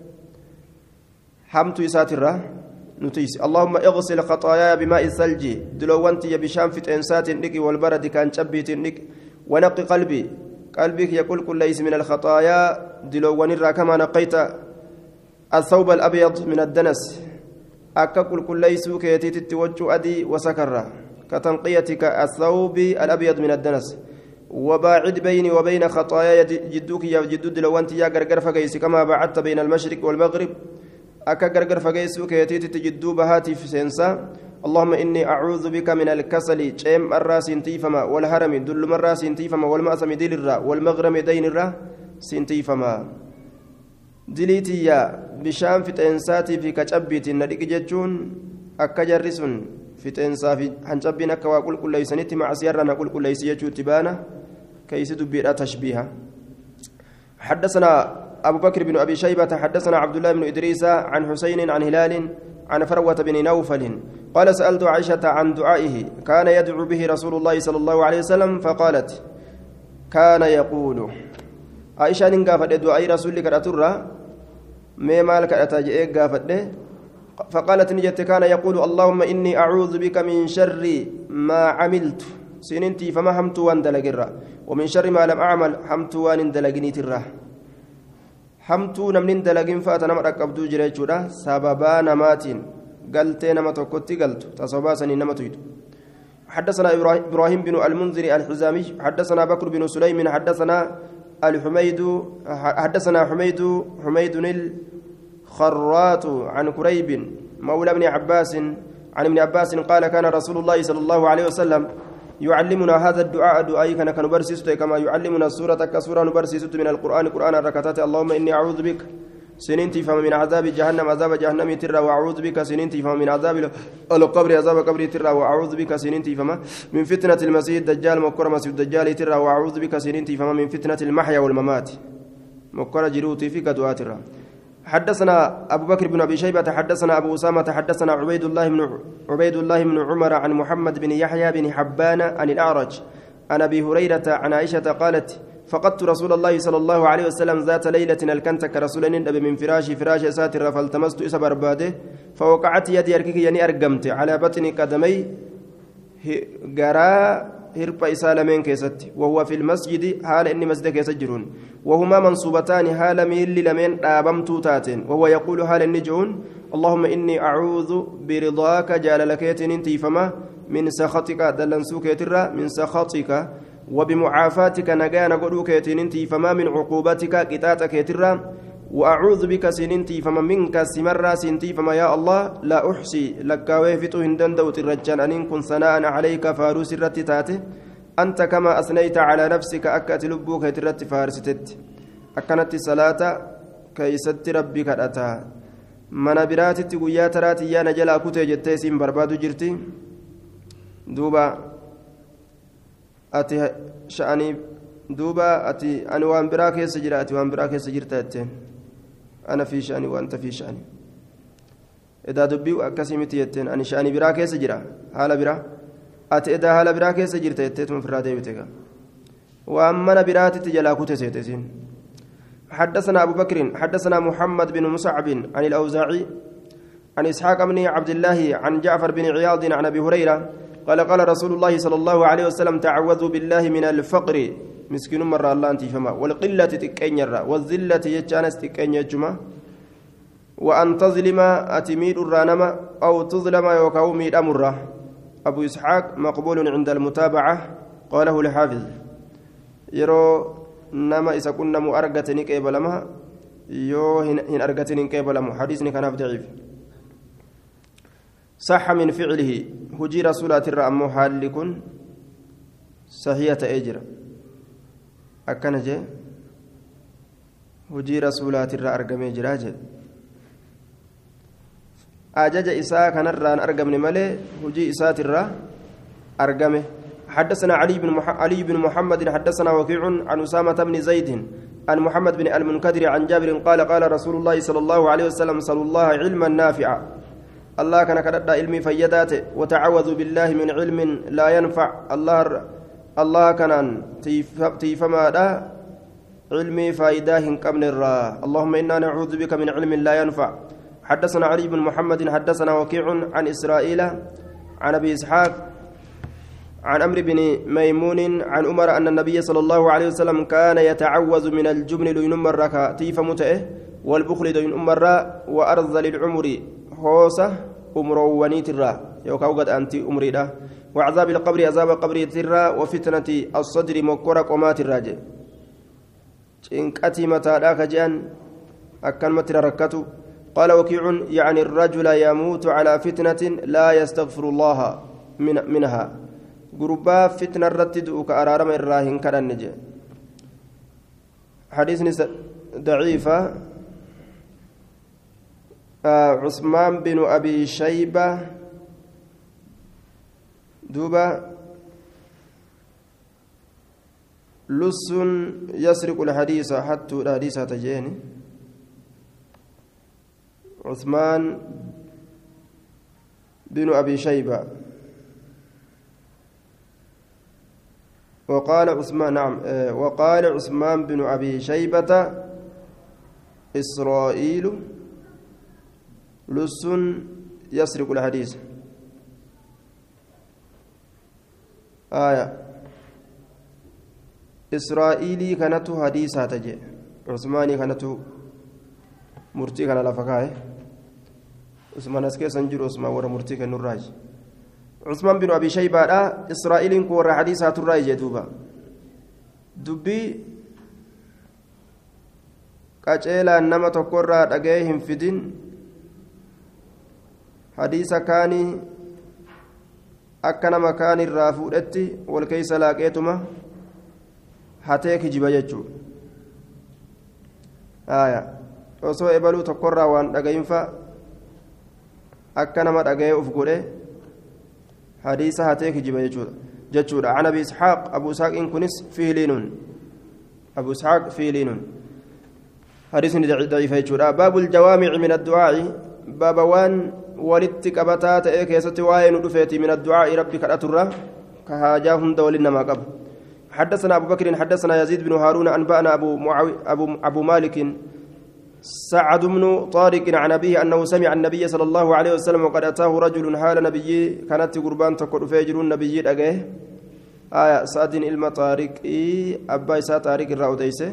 حمتو إساترة نتيس اللهم اغسل خطاياي بماء الثلج دلوانتي بشام في إنسات النك والبرد كان شبيت النك ونقي قلبي قلبك يقول كل ليس من الخطايا دلوان الرا كما نقيت الثوب الأبيض من الدنس أكل كل ليس كيتي تتوجه أدي وسكرة كتنقيتك الثوب الأبيض من الدنس وباعد بيني وبين خطاياي جدوك يا جدود لو أنت يا غرغر فقيس كما بعدت بين المشرق والمغرب أكا غرغر فقيس كيتي تجدو بهاتي في سنسا اللهم إني أعوذ بك من الكسل شيم الراس انتيفما والهرم دل الراس انتيفما والمأسم ديل الرا والمغرم دين الرا سنتيفما دليتي يا بشام في تنساتي في كتشبيت نديك جتون أكا جرسون فتنسا في حنجبين أكا وقل كل ليسنت مع سيارة نقول كل ليس يجو تبانا كيس دبيرا تشبيها حدثنا أبو بكر بن أبي شيبة حدثنا عبد الله بن إدريس عن حسين عن هلال عن فروة بن نوفل قال سألت عائشة عن دعائه كان يدعو به رسول الله صلى الله عليه وسلم فقالت كان يقول عائشة نقافت دعاء رسولك أترى ما مالك أتاجئ قافت فقالت نجت كان يقول اللهم إني أعوذ بك من شر ما عملت سننتي فما همت وان دلقرا ومن شر ما لم أعمل همت وان دلقني ترى همت نمن دلقين فاتنا مرقبدو جريتشورا سببا نماتين قلت نما توكوتي قلت تصباسني نما تريد حدثنا إبراهيم بن المنذر الحزامي حدثنا بكر بن سليم حدثنا الحميد حدثنا حميد حميد الخرات عن كريب مولى ابن عباس عن ابن عباس قال كان رسول الله صلى الله عليه وسلم يعلمنا هذا الدعاء دعاء كان كنبرسيسته كما يعلمنا السورة كسورة نبرسيسته من القرآن قرآن الركعتات اللهم إني أعوذ بك سننتي فما من عذاب جهنم عذاب جهنم ترى وأعوذ بك سننتي فما من عذاب القبر عذاب قبر ترى وأعوذ بك سننتي فما من فتنة المسيح الدجال مكر مسيح الدجال ترى وأعوذ بك سننتي فما من فتنة المحيا والممات مكر جروتي في قدوات ترى حدثنا أبو بكر بن أبي شيبة حدثنا أبو أسامة حدثنا عبيد الله بن عبيد الله بن عمر عن محمد بن يحيى بن حبان عن الأعرج عن أبي هريرة عن عائشة قالت فقدت رسول الله صلى الله عليه وسلم ذات ليلة الكنت كرسول ندب من فراشي فراش ساتر فالتمست إسا برباده فوقعت يدي أركيك يعني أرقمت على بطن قدمي قراء هرب إسالمين كيست وهو في المسجد حال إني مسجد يسجرون وهما منصوبتان حال ميل لمن آبمت تاتين وهو يقول حال النجون اللهم إني أعوذ برضاك جال لكيت انتي فما من سخطك دلنسوك يترى من سخطك وبمعافاتك نجانا قلوك يتننتي فما من عقوبتك قطاتك يترى وأعوذ بك سننتي فما منك سمرا سنتي فما يا الله لا أحصي لك ويفتو هندن دوت الرجال أن كن ثناء عليك فاروس الرتتاته أنت كما أثنيت على نفسك أكت لبوك يترت فارستت أكنت صلاة كيست ربك الأتا من براتت ويا تراتي يا نجلا كتي جتيسين بربادو جرتي دوبا أتي شأني دوبا أتي أنا وان براك يسجر أتي وان براك يسجر تأتين أنا في شأني وأنت في شأني إذا دبي أكسمتي يتين أنا شأني براك يسجر هلا برا أتي إذا هلا براك يسجر تأتين من فرادة يتيجا وأما برات تجلاكو تسيتين حدثنا أبو بكر حدثنا محمد بن مصعب عن الأوزاعي عن إسحاق بن عبد الله عن جعفر بن عياض عن أبي هريرة قال قال رسول الله صلى الله عليه وسلم تعوذوا بالله من الفقر مسكين مرة الله أنت فما والقلة تكينيرا والذلة يجانس تكينيجما وأن تظلم أتمير الرانما أو تظلم يوكاومي الأمر أبو إسحاق مقبول عند المتابعة قاله لحافظ يرو نما إذا كنا مؤرقتني كيبلما يو هن أرقتني كيبلما حديثني كان ضعيف صح من فعله هجي رسولات الرأم حال لكن صحية أجر أكنجة هجي رسولات الرأم جراجة أجج إساء كان الرأن أرقم ملي هجي إساء الرأم أرقمه حدثنا علي بن مح... علي بن محمد حدثنا وكيع عن أسامة بن زيد عن محمد بن المنكدر عن جابر قال قال رسول الله صلى الله عليه وسلم صلى الله علما نافعا الله كان كرد علمي فيداته وتعوذ بالله من علم لا ينفع الله الله كان تيفما دا علمي فايداه قبل الرا اللهم إنا نعوذ بك من علم لا ينفع حدثنا علي بن محمد حدثنا وكيع عن إسرائيل عن أبي إسحاق عن أمر بن ميمون عن عمر أن النبي صلى الله عليه وسلم كان يتعوذ من الجبن لين مرة تيف متئه والبخل لين مرة وأرذل العمر هوسة أمروني ترى يوكاو قد أنت أمري له وعذاب القبر عذاب القبر ترى وفتنة الصدر مكورة قمات الراجع إنكتي متى ذاك جان أكن متر ركته قال وكيع يعني الرجل يموت على فتنة لا يستغفر الله من منها غربا فتنة رتد وكأرارم الراهن كان النجي حديث ضعيفة آه عثمان بن أبي شيبة دوبا لص يسرق الحديث حتى الحديث تجيني عثمان بن أبي شيبة وقال عثمان نعم وقال عثمان بن أبي شيبة إسرائيل لص يسرق الحديث آية إسرائيلي كانت حديثة تجي عثماني كانت مرتي كان لفكاه عثمان اسكي سنجر عثمان ورا مرتي كان الراج عثمان بن أبي شيبة إسرائيل كور حديثة الراج جدوبا دبي qaceelaan nama tokkorraa dhaga'ee hin fidin hadiisa kaanii akka nama kaan irraa fuudhetti wal keeysa laaqeetuma hatee kijiba jechuudha aya osoo ebaluu tokkorraa waan dhaga'infa akka nama dhaga'ee uf godhe hadiisa hatee kijiba jechuudha jechuudha an abi isxaaq abu isxaaqiin kunis fiihi liinun abu isxaaq fiihi liinun حديث ضعيف يجورا باب الجوامع من الدعاء باب وان ولدت قبطات كيست واين دفيتي من الدعاء ربك الاترى كهاجاهم دولنا ما قبل حدثنا ابو بكر حدثنا يزيد بن هارون انبانا ابو معاوي ابو ابو مالك سعد بن طارق عن ابيه انه سمع النبي صلى الله عليه وسلم وقد اتاه رجل حال نبي كانت قربان تقول فيجر النبي دغه آية سعد المطارق ابا سا طارق الراوديسه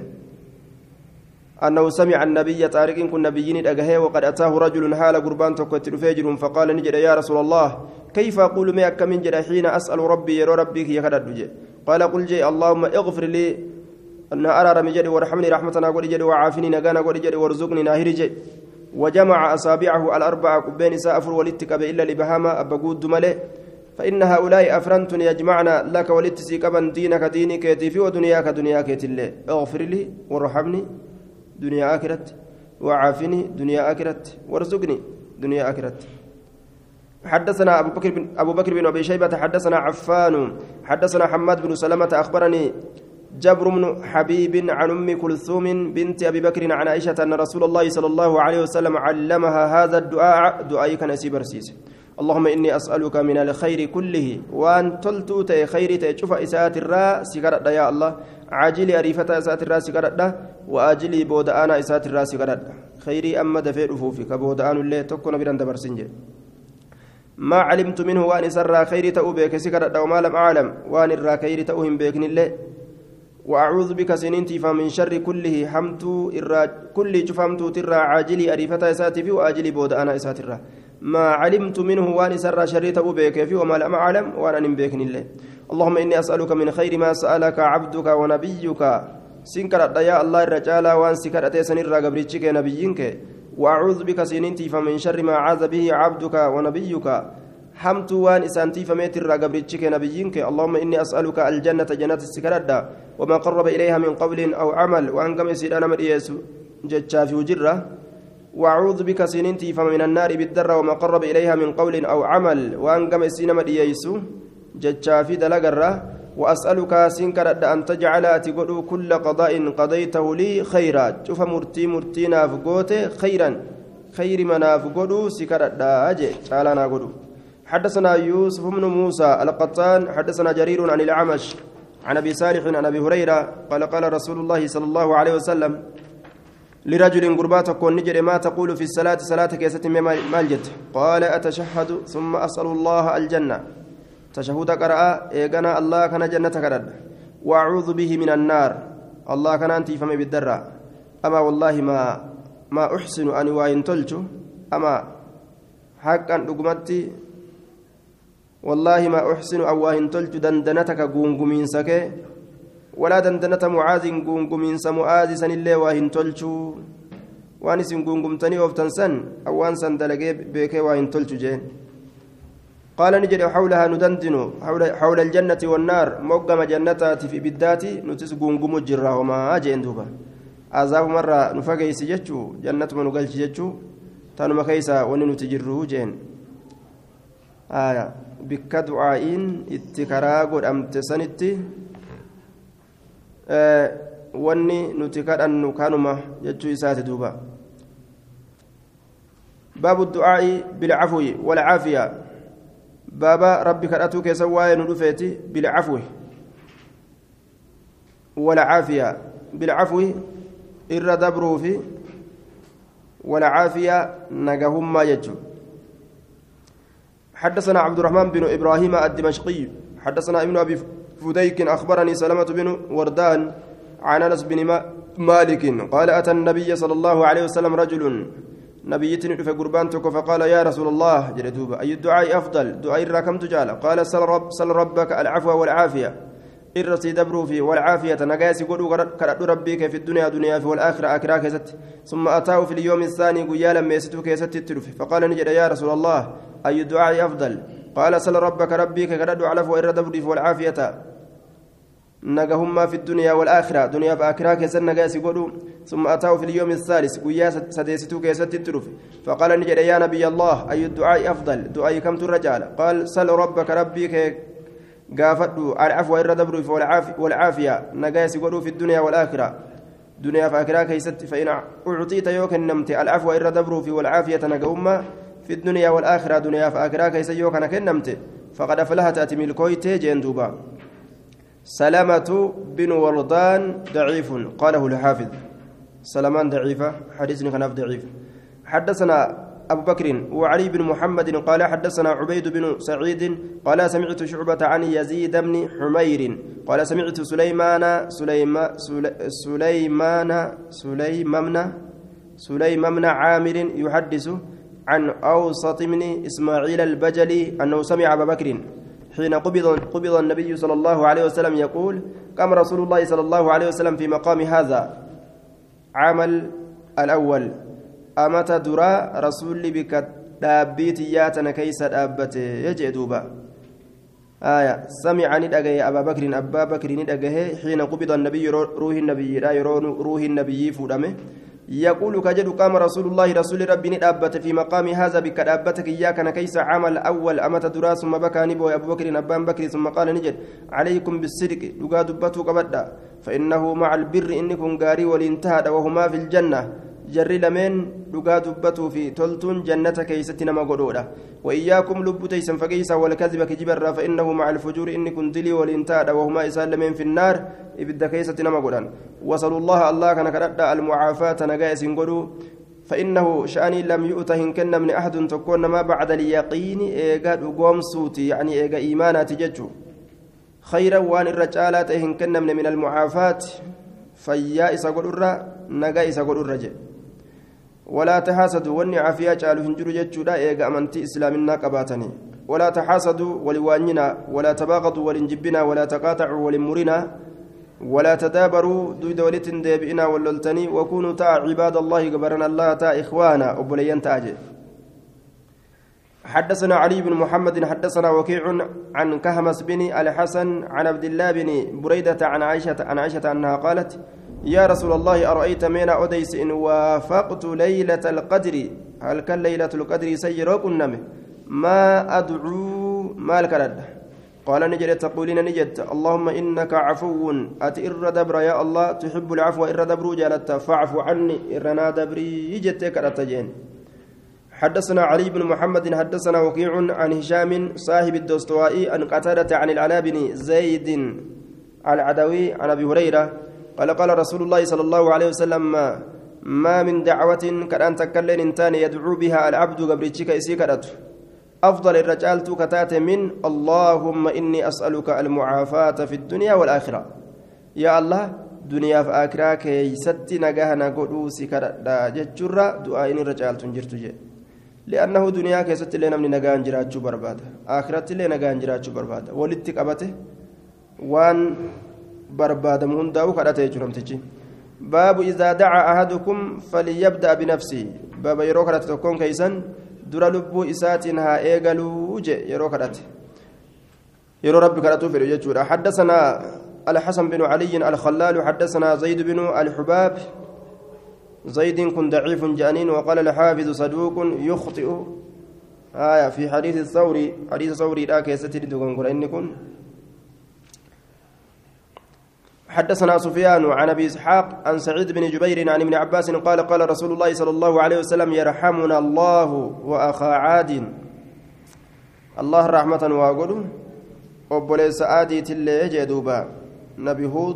أنه سمع النبي طارق كن نبيين أجهه وقد أتاه رجل حال قربان تكتر فجر فقال نجد يا رسول الله كيف أقول ما من جد حين أسأل ربي يا ربي يا كدر قال قل جي اللهم اغفر لي أن أرى رمجد وارحمني رحمتنا قل جد وعافني نجانا قل جد وارزقني ناهر جد وجمع أصابعه الأربعة بين سافر ولدتك إلا لبهاما أبقود ملئ فإن هؤلاء أفرنتن يجمعنا لك ولدتسيك بن دينك ديني كيتي ودنياك دنياك الله اغفر لي وارحمني دنيا آخرت وعافني دنيا آخرت وارزقني دنيا آخرت حدثنا أبو بكر بن أبو بكر بن أبي شيبة حدثنا عفان حدثنا حماد بن سلمة أخبرني جبر بن حبيب عن أم كلثوم بنت أبي بكر عن عائشة أن رسول الله صلى الله عليه وسلم علمها هذا الدعاء دعاء كان سيبرسيس اللهم إني أسألك من الخير كله وأن تلتو تي خير تشوف إسات الراء سكرت يا الله عاجلي أريفة إسات الراء سكرت وآجلي بود أنا إسات الراء سكرت خيري أما دفير فوفك بود أنا اللي تكون بران دبرسنجي ما علمت منه وأن سر خير تأوبك سكرت وما لم أعلم وأن الراء خير تأوهم بكن الله وأعوذ بك سننتي فمن شر كله حمت الراء كل شفمت ترى عاجلي أريفة إسات في وآجلي بود أنا إسات الراء ما علمت منه وان سر شريت بك في وما لم اعلم وانا بكن الله اللهم اني اسالك من خير ما سالك عبدك ونبيك سنكر يا الله الرجال وان سكرت سنر غبريتك نبيك واعوذ بك سننتي فمن شر ما عاذ به عبدك ونبيك حمت وان اسانتي فميت غبريتك نبيك اللهم اني اسالك الجنه جنه السكرت وما قرب اليها من قول او عمل وان كم سيدنا مريس ججا في وجره وأعوذ بك سننتي فمن النار بالدر وما قرب إليها من قول أو عمل وأنقم السينما دييسو جتشا في دلقرة وأسألك سنكر أن تجعل تقول كل قضاء قضيته لي خيرا شوف مرتي مرتي نافقوته خيرا خير ما نافقوده سكر أجي تعالى قدو حدثنا يوسف بن موسى القطان حدثنا جرير عن الأعمش عن أبي صالح عن أبي هريرة قال قال رسول الله صلى الله عليه وسلم لرجل قربات كون نجري ما تقول في الصلاة صلاة كيسة مالجت قال أتشهد ثم أسأل الله الجنة تشهد قرأ إيقنا الله كان جنة قرد وأعوذ به من النار الله كان أنت فمي بالدرة أما والله ما ما أحسن أن وإن تلت أما حقا رقمتي والله ما أحسن أو وإن تلت دندنتك قنقمين سكي ولا دندنة معاذ قنقمين سمعاذ سن الله وإن تلتو وانس قنقمتني وفتنسن أو أنسن دلقي بك وإن تلتو جين قال نجد حولها ندندن حول, حول الجنة والنار موقم جنتات في بداتي نتس قنقم الجرة وما أجين دوبا عذاب مرة نفقيس جتشو جنة من قلت جتشو تانو مكيسا وننتجره جين آية بك دعائين اتكرا قد أمتسنتي آه واني نتكر أنه كانوا يجو إسات دوبا باب الدعاء بالعفو والعافية بابا ربي كرأتوك سواي ندفيتي بالعفو والعافية بالعفو إر دبروا في والعافية نجهم ما يجو حدثنا عبد الرحمن بن إبراهيم الدمشقي حدثنا ابن أبي فديك أخبرني سلمة بن وردان عن أنس بن مالك قال أتى النبي صلى الله عليه وسلم رجل نبيتني في قربانتك فقال يا رسول الله جلدوبا أي الدعاء أفضل دعاء راكم تجعل قال سل, رب سل ربك العفو والعافية إرسي دبروا في والعافية نقاسي قلوا كرد ربك في الدنيا دنيا في والآخرة آخرة كيست ثم أتاه في اليوم الثاني قيالا ميستو كيست التلف فقال نجد يا رسول الله أي الدعاء أفضل قال سل ربك ربك كرد علف وإر دبروا في والعافية نجهما في الدنيا والآخرة دنيا فآخرة كيست نقاسي قلوا ثم أتاه في اليوم الثالث قيا سديستو كيست التلف فقال نجد يا نبي الله أي الدعاء أفضل دعاء كم الرجال قال سل ربك ربك قافدوا العفو إر دبروا والعافية نقاسي قلوا في الدنيا والآخرة دنيا فآخرة كيست فإن أعطيت يوك النمت العفو إر دبروا في والعافية نقوما في الدنيا والآخرة دنيا فآخرة كيست يوك نكنمت فقد أفلحت أتمي الكويت جندوبا سلامة بن وردان ضعيف قاله الحافظ سلمان ضعيفة حديث خناف ضعيف حدثنا أبو بكر وعلي بن محمد قال حدثنا عبيد بن سعيد قال سمعت شعبة عن يزيد بن حمير قال سمعت سليمان سليمان سليمان سليمان سليمان عامر يحدث عن أوسط من إسماعيل البجلي أنه سمع أبا بكر حين قبض قبض النبي صلى الله عليه وسلم يقول قام رسول الله صلى الله عليه وسلم في مقام هذا عمل الأول أمتى درا رسول بك دابيت ياتنا كيس دابته يجي دوبا آية سمعني دغه أبا بكر أبا بكر دغه حين قبض النبي روح النبي لا يرون روح النبي فدمه يقول كجد قام رسول الله رسول ربي دابته في مقام هذا بك دابتك إياك كيس عمل أول أمتى درا ثم بكى نبو أبو بكر أبا بكر ثم قال نجد عليكم بالصدق دغا دبته قبدا فإنه مع البر إنكم غاري والانتهى وهما في الجنة jarri lameen dhugaa dubbatuu fi toltuun jannata keeysatti nama godhoodha waiyaakum lubbu teysan fageeysa walkadiba kijibarraa fainnahu maca alfujuuri inni kun dilii waliin taadha wahumaa isaan lameen fi nnaar ibidda keeysatti nama godhan wasalu llaha allah kana kadhadha almucaafaata nagaa isin godhuu فإنه شأني لم يؤت هنكن من أحد تكون ما بعد اليقين إيجا قوم صوتي يعني إيجا إيمانا تججو خيرا وان الرجالات هنكن من المعافات فيا إسا قل الرّ نجا إسا قل الرّجل ولا تحاسدوا وني عافية قالوا هنجروا جتشودا إيجا أمنتي إسلامنا قباتني ولا تحاسدوا ولوانينا ولا تباغضوا ولنجبنا ولا تقاطعوا ولمرنا ولا تدابروا دويد ولتن ديبئنا واللولتني وكونوا تا عباد الله قبرنا الله تا إخوانا أبوليان تاجي حدثنا علي بن محمد حدثنا وكيع عن كهمس بن الحسن عن عبد الله بن بريدة عن عائشة عن عائشة أنها قالت يا رسول الله أرأيت من أديس إن وافقت ليلة القدر هل كان ليلة القدر سيروك النمي ما أدعو ما الكرد قال نجد تقولين نجد اللهم إنك عفو أتئر دبر يا الله تحب العفو إر دبر جالت فاعف عني إرنا دبري جتك أتجين حدثنا علي بن محمد حدثنا وكيع عن هشام صاحب الدستوائي عن قتادة عن العلاء بن زيد العدوي عن أبي هريرة قال قال رسول الله صلى الله عليه وسلم ما من دعوة كأن تكلن انتان يدعو بها العبد قبرتك إسيكرت أفضل الرجال كتات من اللهم إني أسألك المعافاة في الدنيا والآخرة يا الله دنيا فآخرة كي ست نجاهنا قدوسي كردا جتشرة دعاء الرجال تنجرت جي لأنه دنيا كي ست لنا من نجاهن جراتشو بربادة آخرة لنا نجاهن جراتشو بربادة ولدتك أبته وان بربادة مهنداو كراتي جرمتجي باب إذا دعا أحدكم فليبدأ بنفسه باب يروكرة تكون كيسن dura lubbuu isaatiin haa eegaluu je yeroo kadhate yeroo rabbi kadhatu fedhu jechuudha haddasanaa الحسن بن علي الخلال حدثنا زيد بن الحباب زيد كن ضعيف جانين وقال الحافظ صدوق يخطئ آية في حديث الثوري حديث الثوري لا كيستي دوغونغورا إني كن حدثنا سفيان عن ابي اسحاق عن سعيد بن جبير عن ابن عباس قال قال رسول الله صلى الله عليه وسلم يرحمنا الله واخا عاد الله رحمة واقول وبوليس آدي تلي جدوبا نبي هود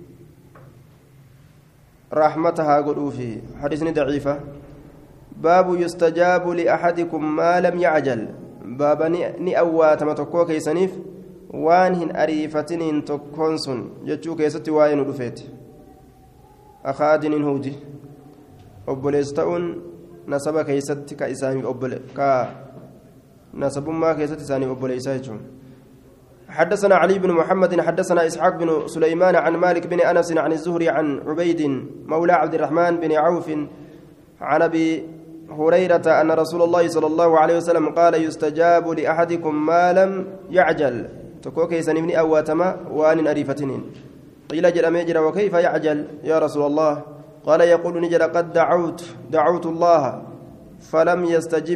رحمتها قلوا فيه حديث ضعيفة باب يستجاب لأحدكم ما لم يعجل باب ني أوات ما تكو كيسنيف waan hin ariifatiniin tokkoon sun jechuu keessatti waa'ee nu dhufeeti akaadiniin huudi obboleessa ta'uun nasaba keessatti ka isaaniif obbole ka nasabummaa keessatti isaaniif obboleessaa jechuun حدثنا علي بن محمد حدثنا إسحاق بن سليمان عن مالك بن أنس عن الزهري عن عبيد مولى عبد الرحمن بن عوف عن أبي هريرة أن رسول الله صلى الله عليه وسلم قال يستجاب لأحدكم ما لم يعجل تكو كيسن ابن أواتما وان أريفتنين قيل جل ميجر وكيف يعجل يا رسول الله قال يقول نجل قد دعوت دعوت الله فلم يستجب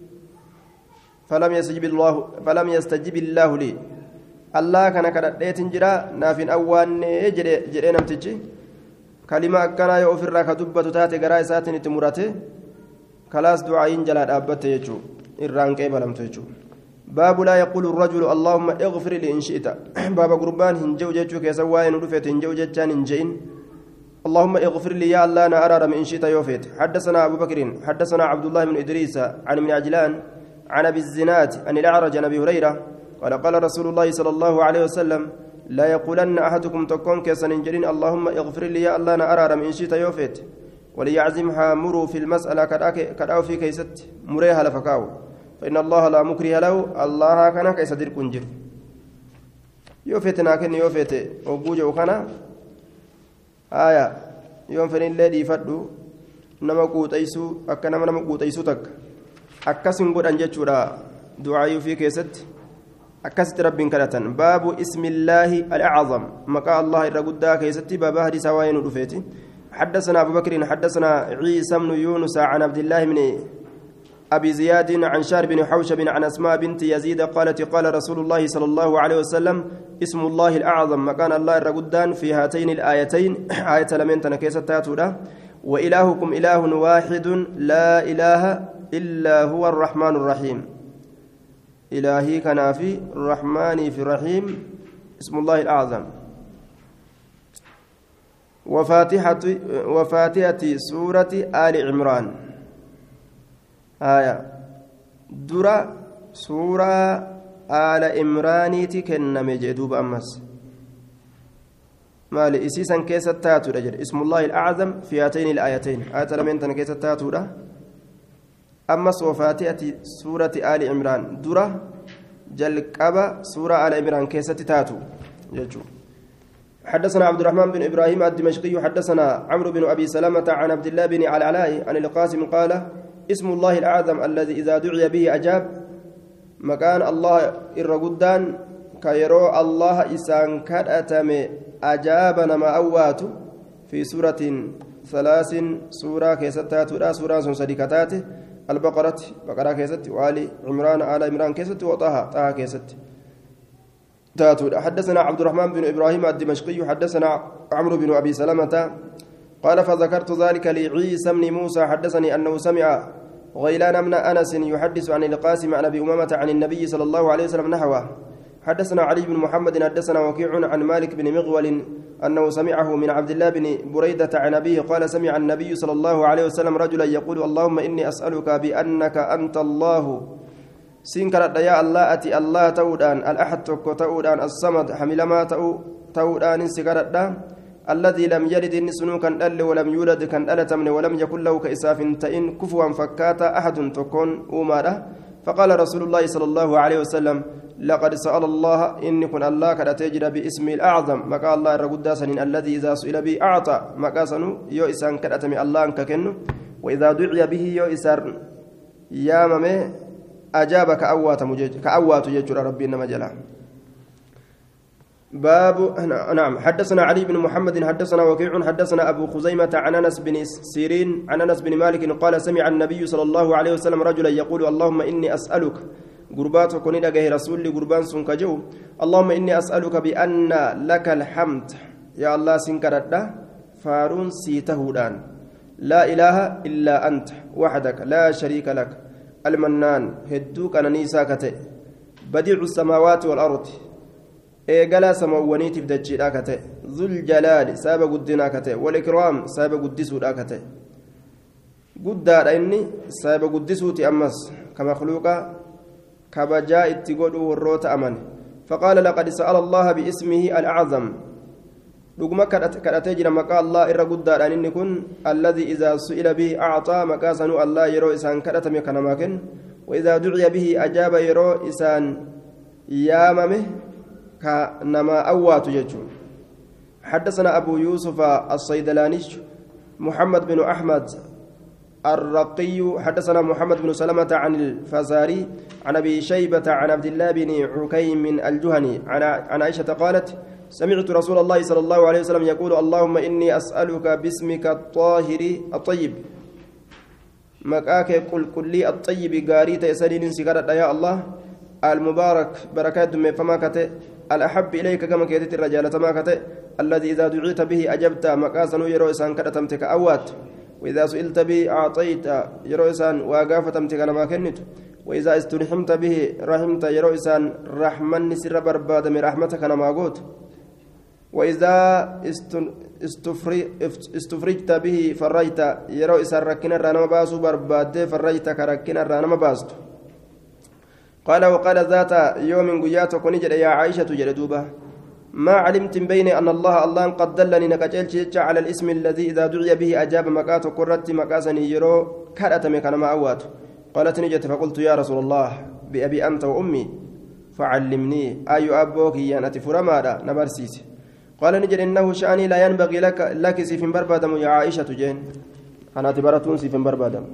فلم يستجب الله فلم يستجب الله لي الله كان كدت جرا نافين أوان جري جري نمتجي كلمة كان يوفر لك دبة تاتي غراي ساتني تمرته خلاص دعاء جلاد أبت يجو الرانك بلم تجو باب لا يقول الرجل اللهم اغفر لي إن شئت باب قربان هنجو جتشو كيسواين ودفت هنجو جتشان هنجين اللهم اغفر لي يا الله أنا أرى من شئت يوفيت حدثنا أبو بكر حدثنا عبد الله بن إدريس عن ابن عجلان عن أبي الزناد عن الأعرج عن أبي هريرة قال قال رسول الله صلى الله عليه وسلم لا يقولن أحدكم تكون كيسن جرين اللهم اغفر لي يا الله أنا أرى من شئت يوفيت وليعزمها مروا في المسألة كداو في كيست مريها لفكاو فإن الله لا مكره له الله كان كيسدر كنجر يوفيتنا كن يوفيت وبوجو كان آية يوم فنين الذي فدو نما قوتيسو أكنما نما قوتيسو تك أكسن قد أنجتشورا دعاء في كيست أكست رب كرتن باب اسم الله الأعظم مكا الله الرقدا كيست باب هدي سواين ودفيتي حدثنا أبو بكر حدثنا عيسى بن يونس عن عبد الله بن أبي زياد عن شار بن حوشب عن أسماء بنت يزيد قالت قال رسول الله صلى الله عليه وسلم اسم الله الأعظم مكان الله الرقدان في هاتين الآيتين آية لمن تنكيس التاتورة وإلهكم إله واحد لا إله إلا هو الرحمن الرحيم إلهي كنافي الرحمن في الرحيم اسم الله الأعظم وفاتحة وفاتحة سورة آل عمران آية درا سورة آل عمران تكنم جدوب أمس مال إسيسا كيس التاتو رجل اسم الله الأعظم في هاتين الآيتين آية لمن تنكيس التاتو أمس وفاتحة سورة آل عمران درا جلقبة سورة آل عمران كيس التاتو يجو حدثنا عبد الرحمن بن إبراهيم الدمشقي حدثنا عمرو بن أبي سلمة عن عبد الله بن العلاء عن القاسم قال اسم الله الأعظم الذي إذا دعي به أجاب مكان الله الرقدان كيرو الله إسان كرأتم أجابنا ما أوات في سورة ثلاث سورة كيستات لا سورة صديقتات البقرة بقرة كيست وآل عمران آل عمران كيست وطه طه كيست تاتو حدثنا عبد الرحمن بن إبراهيم الدمشقي حدثنا عمرو بن أبي سلمة قال فذكرت ذلك لعيسى بن موسى حدثني أنه سمع غيلان بن أنس يحدث عن القاسم عن أبي أمامة عن النبي صلى الله عليه وسلم نحوه حدثنا علي بن محمد حدثنا وكيع عن مالك بن مغول أنه سمعه من عبد الله بن بريدة عن أبيه قال سمع النبي صلى الله عليه وسلم رجلا يقول اللهم إني أسألك بأنك أنت الله سنكرت يا الله أتي الله تودان الأحد تودان الصمد حمل ما تودان سكرت الذي لم يلد النسنو كان أل ولم يولد كان ألتمن ولم يكن له كإساف تئن كفوا فكاتا أحد تكون أمارة فقال رسول الله صلى الله عليه وسلم لقد سأل الله إن كن الله قد تجرى باسم الأعظم مكا الله الرقداسن الذي إذا سئل به أعطى مكا سنو يو إسان كدتمي الله ككنو وإذا دعي به يو إسار يا ممي أجاب كأوات مجج كأوات يجرى ربي إنما جلا باب نعم حدثنا علي بن محمد حدثنا وكيع حدثنا أبو خزيمة عن أنس بن سيرين عن أنس بن مالك قال سمع النبي صلى الله عليه وسلم رجلا يقول اللهم إني أسألك قربات كوني لقاه رسول قربان سنكجو اللهم إني أسألك بأن لك الحمد يا الله سنكرت فارون سيتهودان لا إله إلا أنت وحدك لا شريك لك المنان هدوك أنا نيساكته بديع السماوات والأرض إيقلا سموانيتي بدجي راكته ذو الجلال سابا قدنا كته والإكرام سابا قدسو راكته قدار إني سابا قدسو تأمس كمخلوقا كبجاء اتقود والروت أمن فقال لقد سأل الله باسمه الأعظم لقما كرتجر مكا الله إرى قدار إني كن الذي إذا سئل به أعطى مكاسنو الله يرو إسان كرتم كنماكن وإذا دعي به أجاب يرو إسان ياممه كنما أوات يجو حدثنا أبو يوسف الصيدلاني محمد بن أحمد الرقي حدثنا محمد بن سلمة عن الفزاري عن أبي شيبة عن عبد الله بن عكيم الجهني عن عائشة قالت سمعت رسول الله صلى الله عليه وسلم يقول اللهم إني أسألك باسمك الطاهر الطيب مكاك قل قل لي الطيب قاريت يسألين سكرت يا الله المبارك بركات من فما كته الأحب إليك كما كيتت الرجال ما كته الذي إذا دعيت به أجبت مكاسن يرو إسان كرتمتك أوات وإذا سئلت به أعطيت يرو إسان وقافتمتك لما كنت وإذا استرحمت به رحمت يرو إسان رحمن سر برباد من رحمتك لما قوت وإذا استفرجت به فرجت يرو إسان ركنا رانا باسو برباد فرجتك ركنا رانا باست قال وقال ذات يوم قيات ونجد يا عائشة جلدوبة ما علمت بيني أن الله الله قد دلني نكجل على الاسم الذي إذا دعي به أجاب مكات قرت مكاسني يرو كرت مكان ما أوات قالت نجت فقلت يا رسول الله بأبي أنت وأمي فعلمني أي أبوك يانتي فرمادا نبرسيس قال نجد إنه شأني لا ينبغي لك لك سيف بربادم يا عائشة جين أنا تبرتون سيف بربادم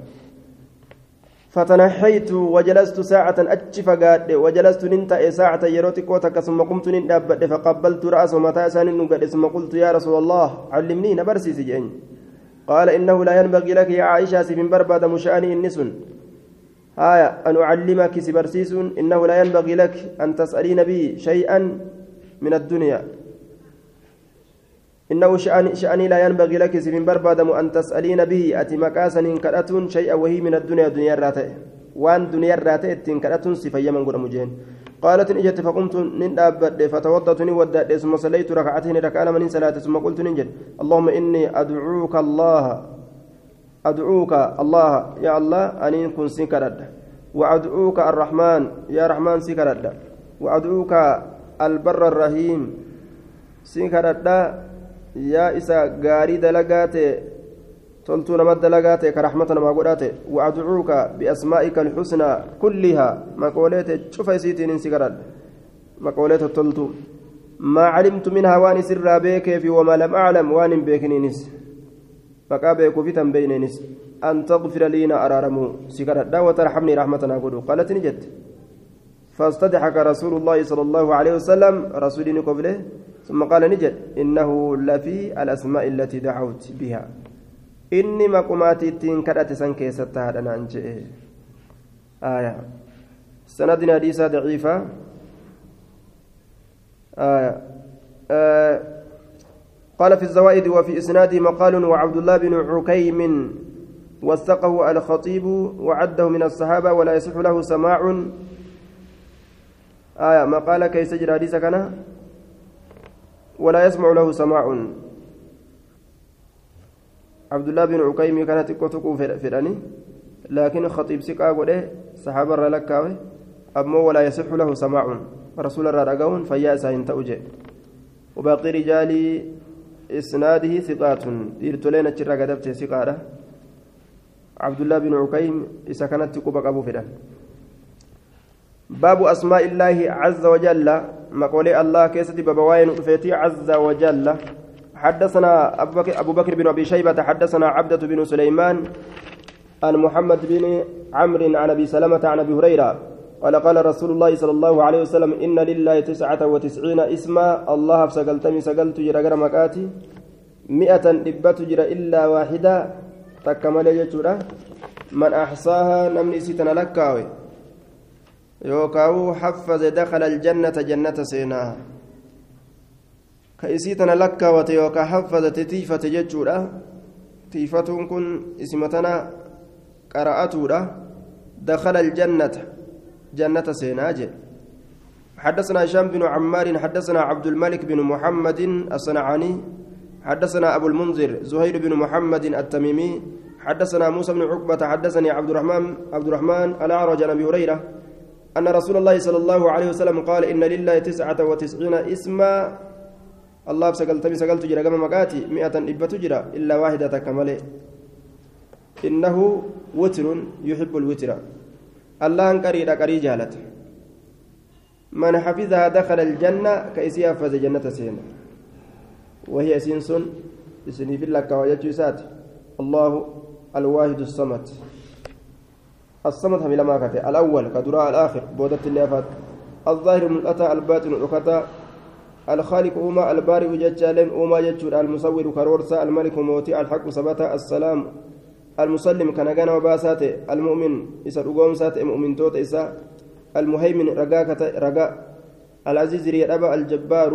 فتنحيت وجلست ساعة أجف قاد وجلست ننت ساعة يروتك وتك ثم قمت نندب فقبلت رأسه متى سان نقد ثم قلت يا رسول الله علمني نبرسي سجين قال إنه لا ينبغي لك يا عائشة سيف برباد مشأني النسن آية أن أعلمك سبرسيس إنه لا ينبغي لك أن تسألين بي شيئا من الدنيا إنه شأني, شأني لا ينبغي لك سبن بربادم أن تسألين به أتي مكاسن كرأتون شيئا وهي من الدنيا دنيا الراتئ وان دنيا الراتئ كرأتون سفيا من قول مجين قالت إجت فقمت نندابت فتوضأت ودأت ثم صليت ركعتين ركعان من صلاة ثم قلت ننجل اللهم إني أدعوك الله أدعوك الله يا الله أن كن سكرد وأدعوك الرحمن يا رحمن سكرد وأدعوك البر الرحيم سكرد يا إسا غاري دلغاتي تلتو نمد دلغاتي كرحمتنا ما قداتي وأدعوك بأسمائك الحسنى كلها ما قولت شوف يسيتي ننسكرد ما قولت تلتو ما علمت منها وان سر بك في وما لم أعلم وان بك نينس فقابك فتن بين نس أن تغفر لنا أرارمو سكرد وترحمني رحمتنا قدو قالت نجد فاستضحك رسول الله صلى الله عليه وسلم رسولين قبله ثم قال نجد إنه لفي الأسماء التي دعوت بها إني مقوماتي تنكرت سنكي ستهدنا أنجئ آية سندنا حديثة ضعيفة آية آه قال في الزوائد وفي إسناده مقال وعبد الله بن عكيم وثقه الخطيب وعده من الصحابة ولا يصح له سماع آية ما قال كي سجل حديث كان ولا يسمع له سماع عبد الله بن عكيم كانت تكوتكو فراني لكن خطيب سكا قوله صحابة رلكاوي أما ولا يصح له سماع رسول الله رقون فيأسى ينتأجي وباقي رجال إسناده ثقات يرتلين الشرق دبت سكارة عبد الله بن عكيم إذا كانت تكوبك أبو فران باب أسماء الله عز وجل مقولي الله كيستي بابواين فيتي عز وجل حدثنا أبو بكر بن أبي شيبة حدثنا عبدة بن سليمان عن محمد بن عمرو عن أبي سلمة عن أبي هريرة قال قال رسول الله صلى الله عليه وسلم إن لله تسعة وتسعين اسما الله سقلتمي سقلت جرى جرى مكاتي مئة إبت جرى إلا واحدة تكمل يجرى من أحصاها نمني ستنا لكاوي يوكاو حفظ دخل الجنة جنة سيناها كإسيتنا لكاوة يوكا حفظ تتيفة جرى تيفة كن اسمتنا قرأتورا دخل الجنة جنة سيناجل حدثنا هشام بن عمار حدثنا عبد الملك بن محمد الصنعاني حدثنا أبو المنذر زهير بن محمد التميمي حدثنا موسى بن عقبة حدثني عبد الرحمن عبد الرحمن الأعرج عن أبي هريرة أن رسول الله صلى الله عليه وسلم قال إن لله تسعة وتسعين اسما الله سقلتني سقلت جرى كما مقاتي مئة إبة جرى إلا واحدة كمله إنه وتر يحب الوتر الله انكري لكري جالت من حفظها دخل الجنة كيسي حفظ جنة سينا وهي سنسون سني في الله كواجت الله الواحد الصمد الصمد هم لما كتي الأول كدراء الآخر بودت الليافات الظاهر من الأتى الباطن الأكتا الخالق أوما البارئ ججالين أوما ججور المصور كرورسا الملك موتي الحق سبتا السلام المسلم كان جانا وباساته المؤمن إسا رقوم سات مؤمن توت إسا المهيمن رقاك رقا العزيز ريابا الجبار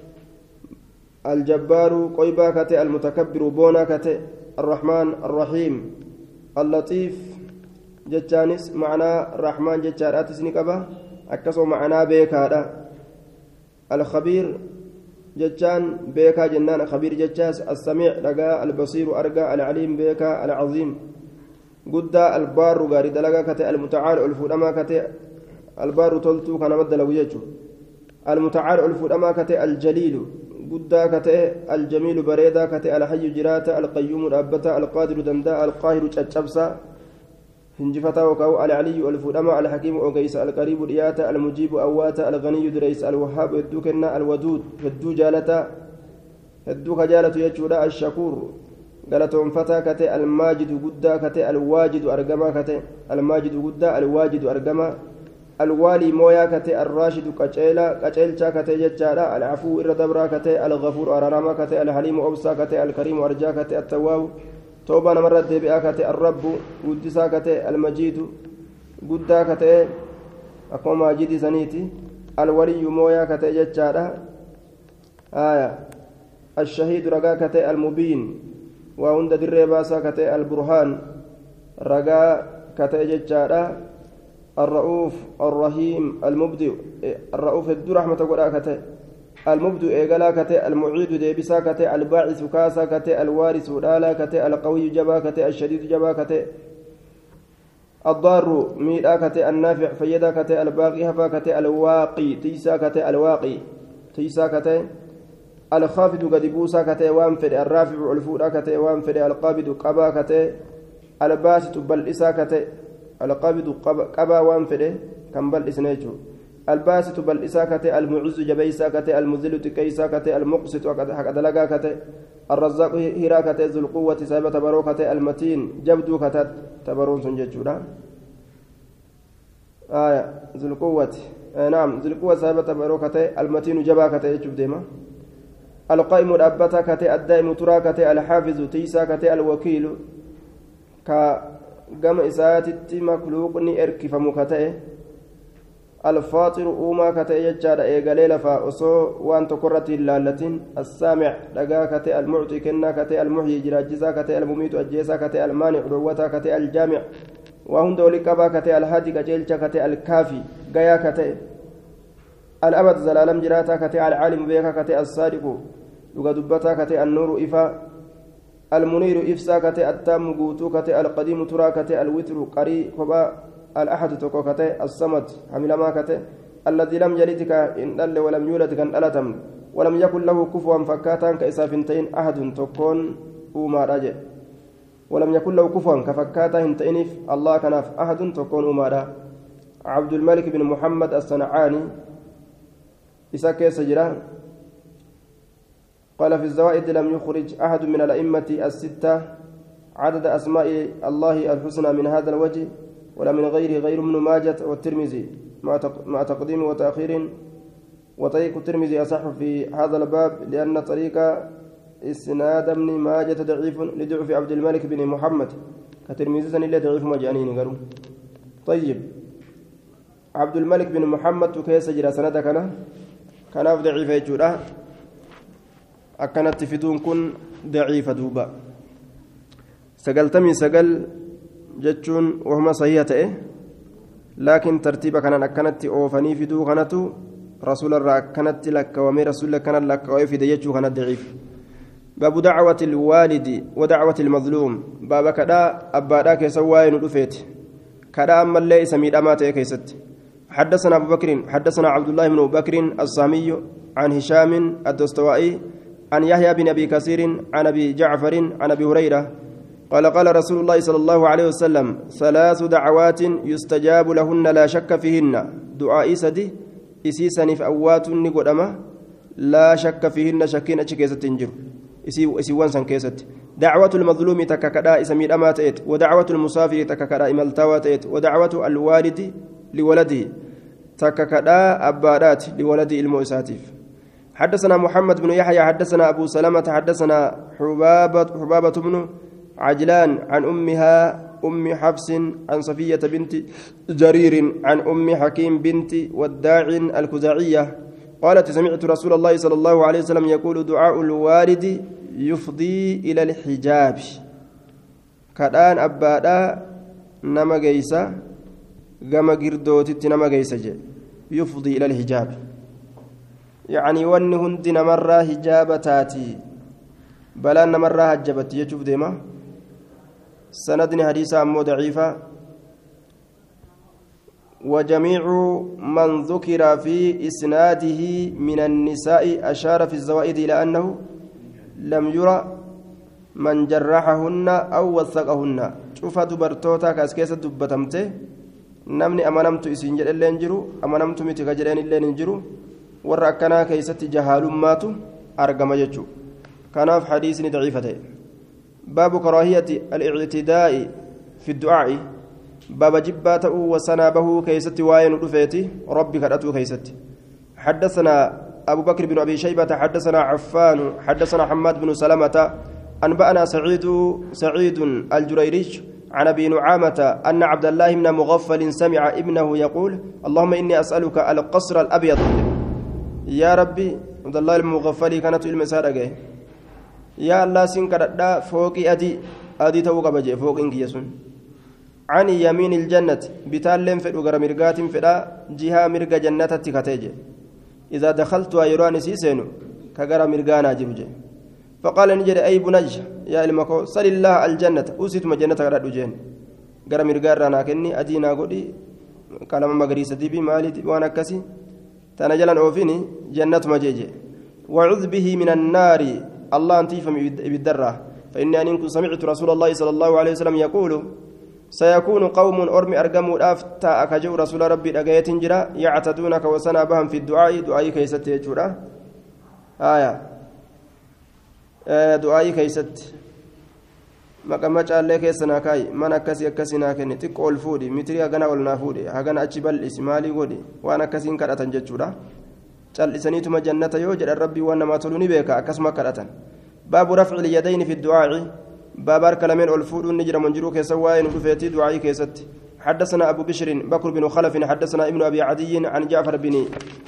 الجبار قيبا كتي المتكبر بونا كتي الرحمن الرحيم اللطيف جتانس معنا الرحمن جتارات سنكبا أكسو معنا بيكا الخبير جتان بيكا جنان خبير جتاس السميع رقا البصير أرقا العليم بيكا العظيم قد البار غاري دلقا كتي المتعال الفرما كتي البار تلتو كان مد لو يجو المتعال الفرما كتي الجليل قد كتي الجميل بريدا كتي الحي جراتا القيوم الأبتا القادر دندا القاهر تشبسا هنجفتا وكاو العلي الفرما الحكيم أوغيس القريب الإياتا المجيب أواتا الغني دريس الوهاب الدوكنا الودود الدو جالتا الدوك جالة يجودا الشكور قالتهم فتا كتي الماجد قدا كتي الواجد أرقما كتي الماجد قدا الواجد أرقما الوالي مويا كتي الراشد كتيلا كتيلشا كتي ججارا العفو إردبرا كتي الغفور أرارما كتي الحليم أبسا كتي الكريم أرجا كتي التواب توبة مرت بها كتي الرب قدسا كتي المجيد قدا كتي أقوم ماجد سنيتي الولي مويا كتي ججارا آية الشهيد رقا كتي المبين وعند دريباسا كتي البرهان رقا كتي ججارا الرؤوف الرحيم المبدئ الرؤوف الدو رحمة قرآ كتي المبدئ إيقالا كتي المعيد ديبسا كتي الباعث كاسا كتي الوارث لالا كتي القوي جبا كتي الشديد جبا كتي الضار ميلا كتي النافع فيدا كتي الباقي هفا كتي الواقي تيسا كتي الواقي تيسا كتي الخافض قد بوسا كتي وانفد الرافع الفودا كتي وانفد القابض قبا كتي الباسط بلئسا كتي القابض قبا وانفد كم بلئسنا يجو الباسط بلئسا كتي المعز جبيسا كتي المذل تكيسا كتي المقسط حق دلقا كتي الرزاق هيرا كتي ذو القوة سابة تبرو كتي المتين جبدو كتي تبرون سنججو آية ذو القوة آه نعم ذو القوة سابة تبرو كتي المتين جبا كتي يجب ديما القائم الأبتا كتي الدائم ترى كتي الحافظ تيسا كتي الوكيل كجمع إساتي مخلوقني إركف مكتئ الفاطر أوما كتئ يجاد إيقالي لفا أصو وان تقرت اللالتين السامع لقا كتئ المعطي كنا كتئ المحيي جراجزا كتئ المميت أجيسا كتئ المانع روتا كتئ الجامع وهم دولي كبا كتئ الهادي كجيلشا كتئ الكافي قيا كتئ الأبد زلالم جراتا كتئ العالم بيكا كتئ الصادق لغا دبتا كتئ النور إفا المنير إفسا كتئ التام قوتو كتئ القديم ترى كتئ الوتر قري خبا الأحد تكو كتئ الصمد حمل ما كتئ الذي لم يلدك إن دل ولم يولد كان ألتم ولم يكن له كفوا فكاتا كإسافنتين أحد تكون أوما رجع ولم يكن له كفوا كفكاتا هنتينف الله كناف أحد تكون أوما عبد الملك بن محمد الصنعاني إساك سجران قال في الزوائد لم يخرج أحد من الأئمة الستة عدد أسماء الله الحسنى من هذا الوجه ولا من غيره غير ابن ماجة والترمذي مع تقديم وتأخير وطريق الترمذي أصح في هذا الباب لأن طريق إسناد ابن ماجة ضعيف لضعف عبد الملك بن محمد كترمذي سن اللي ضعيف مجانين قالوا طيب عبد الملك بن محمد كيس جرى سند كان كان ضعيف يجورا أكنت في دون كن ضعيف دوبا سقلتمي سقل جتشون وهما صحيحة إيه لكن ترتيب كان أكنت أوفني في دو كانتو رسول الله كانت لك ومي رسول الله كان لك وفي ديجو كانت ضعيف باب دعوة الوالد ودعوة المظلوم باب كدا أبادا كيسواي ندفيت كدا أما اللي سميد أمات كيست حدثنا أبو بكر حدثنا عبد الله بن بكر الصامي عن هشام الدستوائي عن يحيى بن أبي كثير عن أبي جعفر عن أبي هريرة قال قال رسول الله صلى الله عليه وسلم ثلاث دعوات يستجاب لهن لا شك فيهن دعاء سدي إسيسني فأوات نقدما لا شك فيهن شكين أشكيست تنجر إسي إسيوان سن كيست دعوة المظلوم تككدا إسمير أماتيت ودعوة المسافر تككدا إملتواتيت ودعوة الوالد لولده تككدا أبادات لولده المؤساتيف حدثنا محمد بن يحيى حدثنا أبو سلمة حدثنا حبابة حبابة بن عجلان عن أمها أم حفص عن صفية بنت جرير عن أم حكيم بنت وداع الكزاعية قالت سمعت رسول الله صلى الله عليه وسلم يقول دعاء الوالد يفضي إلى الحجاب كدان أبادا نما جيسا قام قردوتت نما جيسا يفضي إلى الحجاب يعني ونهن مرة حجابتاتي بلا مرة حجبت يشوف ديما سندني حديثا مو ضعيفة وجميع من ذكر في إسناده من النساء أشار في الزوائد إلى أنه لم يرى من جرحهن أو وثقهن شوف دبرتوتا كاسكيسة دبتمته نمني أمانمت إسنجر اللي نجرو أمانمت متكجرين اللي نجرو ورأكنا كيست جهال ماتو أرقم جتشو كان في حديث ضعيفة باب كراهية الاعتداء في الدعاء باب جباته وسنابه كيست واين رفيتي ربي كرأته كيست حدثنا أبو بكر بن أبي شيبة حدثنا عفان حدثنا حماد بن سلمة أنبأنا سعيد سعيد الجريريش عن أبي نعامة أن عبد الله بن مغفل سمع ابنه يقول اللهم إني أسألك القصر الأبيض يا ربي عبد الله المغفل كانت المسارة يا الله سنكردا فوق أدي أدي توقع بجي فوق إنك يسون عن يمين الجنة بتالم في الأجر مرقات فدا جهة مرق جنة تكتيج إذا دخلت أيران سيسينو كجر مرقانا جبجي فقال نجري أي بنج يا المكو صل الله الجنة أوسيت مجنة كرد جين جر مرقانا كني أدينا قولي كلام مغريسة دي بمالي وأنا كسي تنجلا أوفيني جنة مجيجي وعذ به من النار الله أنتيفم بالدرة فإني أن سمعت رسول الله صلى الله عليه وسلم يقول سيكون قوم أرمي أرقموا الأفتى أكجو رسول ربي أجاية جرا يعتدونك وسنا بهم في الدعاء دعاء كيست يجورا آية آه دعاء كيست مقامج الله كيسنا كاي من أكسي أكسينا كني تقول فودي متري أجنا ولا فودي أجنا أجبل إسمالي ودي وأنا كسين كرة تنجتشورا cal'isaniituma jannata yoo jedhan rabbii waan namaa toluu ni beeka akkasuma kadhatan baabu rafci lyadayni fi ducaa'i baaba harka lameen ol fuudhuun ni jira manjiruu keessa waa'ee nu dhufeetii ducaa'ii keessatti حدثنا أبو بشر بكر بن خلف حدثنا ابن أبي عدي عن جعفر بن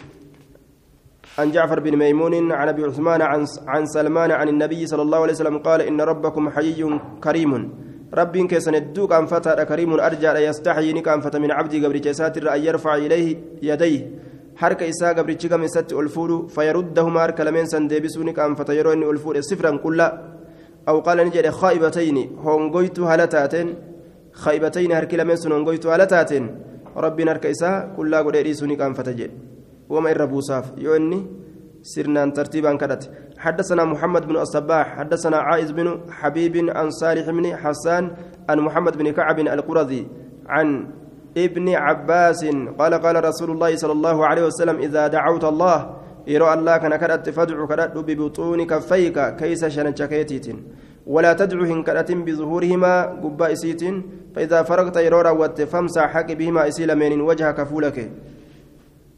عن جعفر بن ميمون عن أبي عثمان عن عن سلمان عن النبي صلى الله عليه وسلم قال إن ربكم حيي كريم رب كيسن الدوك أن فتى كريم أرجع يستحيي نك أن فتى من عبدي قبل جسات أن يرفع إليه يديه حركة إساء قبل تشيكا من ست ألفور فيردهما حركة لمن سندبسوني كأن فتيروني ألفور صفرا كلا أو قال نجد خائبتين هونغويت هالتاتين خائبتين حركة لمن سنونغويت هالتاتين ربنا حركة إساء كلا قد يريسوني كأن فتجد وما إربو صاف يوني سرنا ترتيبا كدت حدثنا محمد بن الصباح حدثنا عائز بن حبيب عن صالح بن حسان عن محمد بن كعب القرظي عن ابن عباس قال قال رسول الله صلى الله عليه وسلم إذا دعوت الله يرى الله كان كرت فادع كرت ببطون كفيك كيس شنشكيتيت ولا تدعوهن كرت بظهورهما قباء سيت فإذا فرغت يرى روت فامسح حق بهما إسيل من وجهك فولك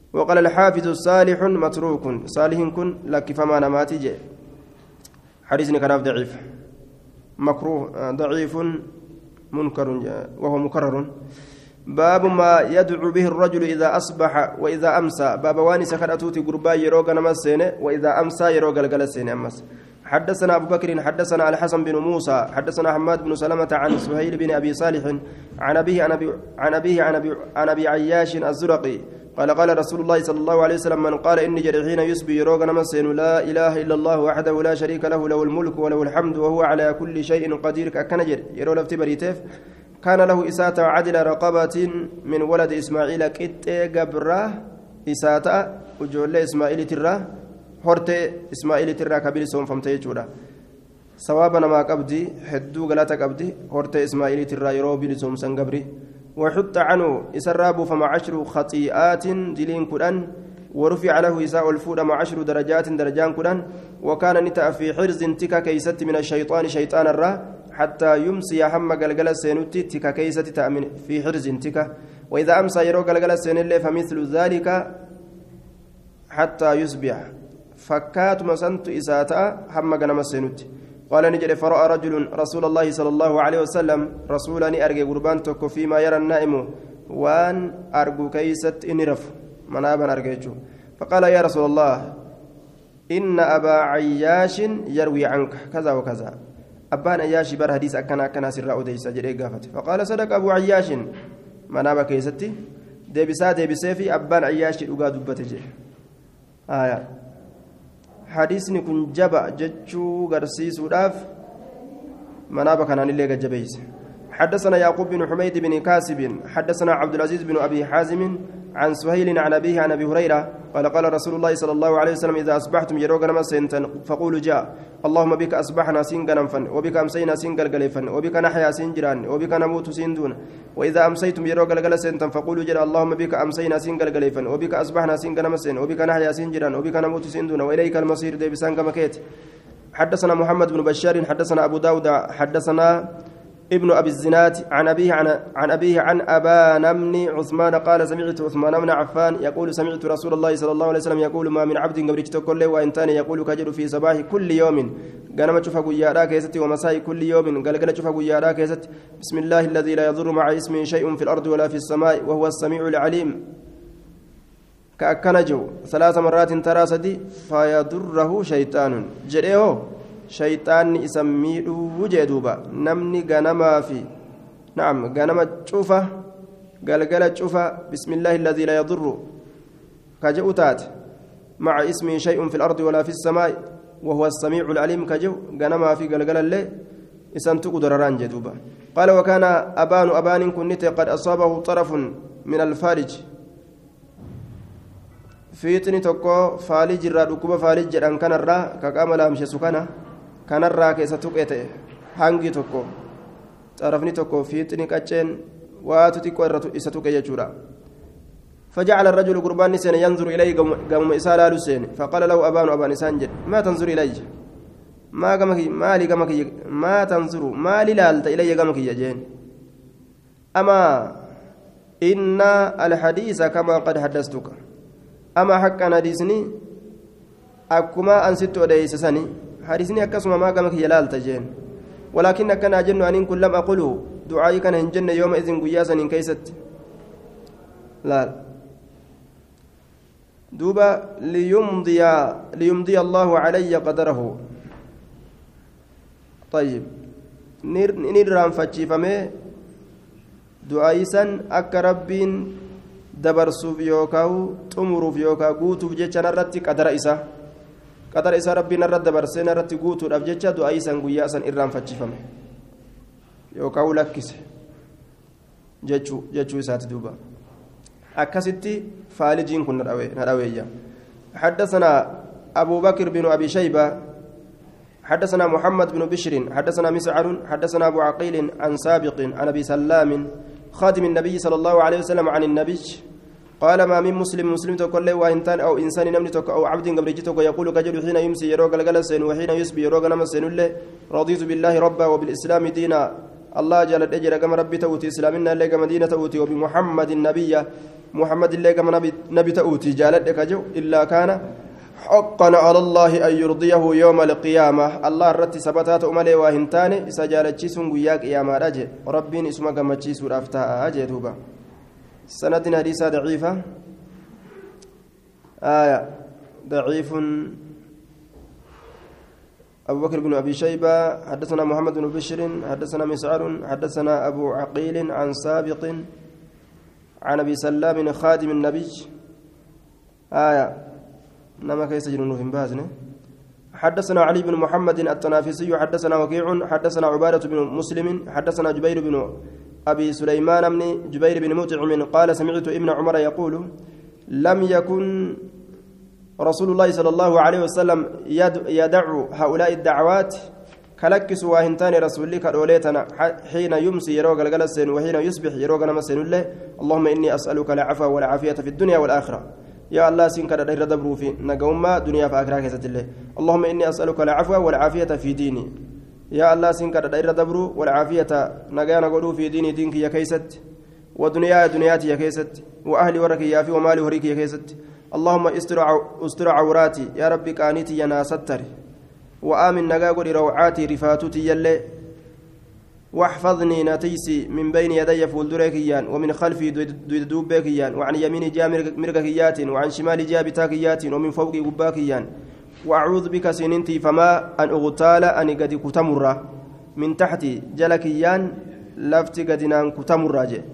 وقال الحافظ صالح متروك صالح كن لك فما نماتي جي حديث كان ضعيف مكروه ضعيف منكر وهو مكرر باب ما يدعو به الرجل إذا أصبح وإذا أمسى باب واني سكرتوتي قربا يروق نمسين وإذا أمسى يروق الجلسين أمس حدثنا أبو بكر حدثنا الحسن بن موسى حدثنا حماد بن سلمة عن سهيل بن أبي صالح عن أبيه عن أبي عن أبيه عن أبي, عن أبي عياش الزرقي قال قال رسول الله صلى الله عليه وسلم من قال إني جري حين يسبي يروق نمسين لا إله إلا الله وحده لا شريك له له الملك وله الحمد وهو على كل شيء قدير كأكنجر يرو لفتي بريتيف كان له إساءة عدل رقبة من ولد إسماعيل كت قبره إساءة وجول إسماعيل ترى هرت إسماعيل ترى كبير سوم فمتي جورا سوابنا ما قبدي حدو غلطة قبدي هرت إسماعيل ترى يرو بير سوم سنغبري وحط عنه إسراب فما عشر خطيئات دلين كدان ورفع له إساء الفود مع عشر درجات درجان كدان وكان نتا في حرز تكا كيست من الشيطان شيطان الرا حتى يمسي هم قلقل السينوتي تكا كيست تأمن في حرز تكا وإذا أمسى يرو قلقل السين اللي فمثل ذلك حتى يصبح فكات مسنت إساءة هم قنم السينوتي قال نجري فرأى رجل رسول الله صلى الله عليه وسلم رسولني أرجع قربان تكو فيما يرى النائم وان أرجو كيست إنرف منابا أرجعه فقال يا رسول الله إن أبا عياش يروي عنك كذا وكذا أبان عياش بر حديث أكنا أكنا سر أوديس جري قافت فقال صدق أبو عياش منابا كيستي ديبسا ديبسي في أبان عياش أوغا دبتجي آية حديثني كن جبا جتشو غرسيس وداف منابا كان اللي جبيس حدثنا يعقوب بن حميد بن كاسب حدثنا عبد العزيز بن أبي حازم عن سهيل عن أبيه عن أبي هريرة قال قال رسول الله صلى الله عليه وسلم إذا أصبحتم يروق نمسينتن فقولوا جاء اللهم بك أصبحنا سنغنا فن وبك أمسينا سنغل فن وبك نحيا سنجران وبك نموت سندون وإذا أمسيتم يروق لغلسينتن فقولوا جاء اللهم بك أمسينا سنغل فن وبك أصبحنا سنغنا مسين وبك نحيا سنجران وبك نموت سندون وإليك المصير دي بسانك مكيت حدثنا محمد بن بشار حدثنا أبو داود حدثنا ابن أبي الزناد عن أبيه عن, عن أبيه عن أبان بن عثمان قال سمعت عثمان بن عفان يقول سمعت رسول الله صلى الله عليه وسلم يقول ما من عبد قبل كل وإن تاني يقول كجر في صباح كل يوم قال ما تشوفه يا كيستي ومساء كل يوم قال قال تشوفه يا كيستي بسم الله الذي لا يضر مع اسمه شيء في الأرض ولا في السماء وهو السميع العليم كأكنجو ثلاث مرات تراسدي فيضره شيطان جريه شيطان يسميه وجدوبا نمني غنما في نعم غنما تشوفه قلقلة تشوفه بسم الله الذي لا يضر كجؤتات مع اسمه شيء في الأرض ولا في السماء وهو السميع العليم كجو غنما في قلقلة اللي إسنتق درران جدوبا قال وكان أبان أبان كنت قد أصابه طرف من الفارج فيتني تكو فالج الرادوكوبا فالج أن كان الرا كقام لامشي سكانه كان الرا كيسا تقيته هانجي تكو طرفني تكو فيتني كاتشين واتتكو إسا تقي يجورا فجعل الرجل قربان نسين ينظر إليه قام إسالا لسين فقال له أبان أبان سانجد ما تنظر إليه ما قامك ما لي قامك ما تنظر ما لي لالت إلي قامك يجين أما إن الحديث كما قد حدثتك أما حق حديثني أكما أنست وديس سني حديثني أكسما ما قامك يلال تجين ولكن كان أجن أن كل لم أقوله دعائي كان هنجن يومئذ قياسا إن كيست لا دوبا ليمضي ليمضي الله علي قدره طيب نير نيران فتشيفمي دعائي أك ربين dabarsuuf yookaan xumuruuf yookaan guutuuf jecha narratti qadara isa qadara isa rabbiin irratti dabarsee narratti guutuudhaaf jecha du'aa isaan guyyaa san irraanfachifame yookaan lakkise jechuu jechuu isaati duuba akkasitti faalijiin kun na dhaweeyya حدثنا أبو بكر بن أبي شيبة حدثنا محمد بن بشر حدثنا مسعر حدثنا أبو عقيل عن سابق عن أبي سلام خادم النبي صلى الله عليه وسلم عن النبي قال ما من مسلم مسلم تقول له وإنسان أو إنسان نمني أو عبد قبل جتك يقول كجل حين يمسي يروق الجلسين وحين يسبي يروق نمسين له رضيت بالله ربا وبالإسلام دينا الله جل أجر كما ربي تؤتي إسلامنا اللي كما دينة تؤتي وبمحمد النبي محمد اللي كما نبي, نبي تؤتي جالت كجو إلا كان حقا على الله أن يرضيه يوم القيامة الله رت سبتات أملي وهنتاني سجالت سن وياك يا ما رجع ربي اسمك ما تشيسور أفتاء أجي توبا سندنا حديثة ضعيفة آية ضعيف أبو بكر بن أبي شيبة حدثنا محمد بن بشر حدثنا مسعر حدثنا أبو عقيل عن سابق عن أبي سلام خادم النبي آية نما كيس جنون بازنه حدثنا علي بن محمد التنافسي حدثنا وكيع حدثنا عبادة بن مسلم حدثنا جبير بن أبي سليمان بن جبير بن مطعم قال سمعت ابن عمر يقول لم يكن رسول الله صلى الله عليه وسلم يدع هؤلاء الدعوات كلكس واهنتان رسول الله كروليتنا حين يمسي يروق الجلسين وحين يصبح يروق نمسين الله اللهم إني أسألك العفو والعافية في الدنيا والآخرة يا الله سينك دير دبرو في نجوما دنيا فاكرا كيست الله اللهم إني أسألك العفو والعافية في ديني يا الله سينك دير دبرو والعافية نجانا قولوا في ديني دينك يا كيست ودنيا دنياتي يا كيست وأهلي ورك يا في ومالي وريك يا كيست اللهم استر استر عوراتي يا ربي كانيتي يا ناستر وآمن نجاقل روعاتي رفاتتي يلي واحفظني نتيسي من بين يدي فولدريكيان ومن خلفي دوبيكيان وعن يميني جا مرقكيات وعن شمالي جا بتاكيات ومن فوقي قباكيان وأعوذ بك سننتي فما أن أغتال أن قد كتمر من تحتي جلكيان لفتي قدنان كتمر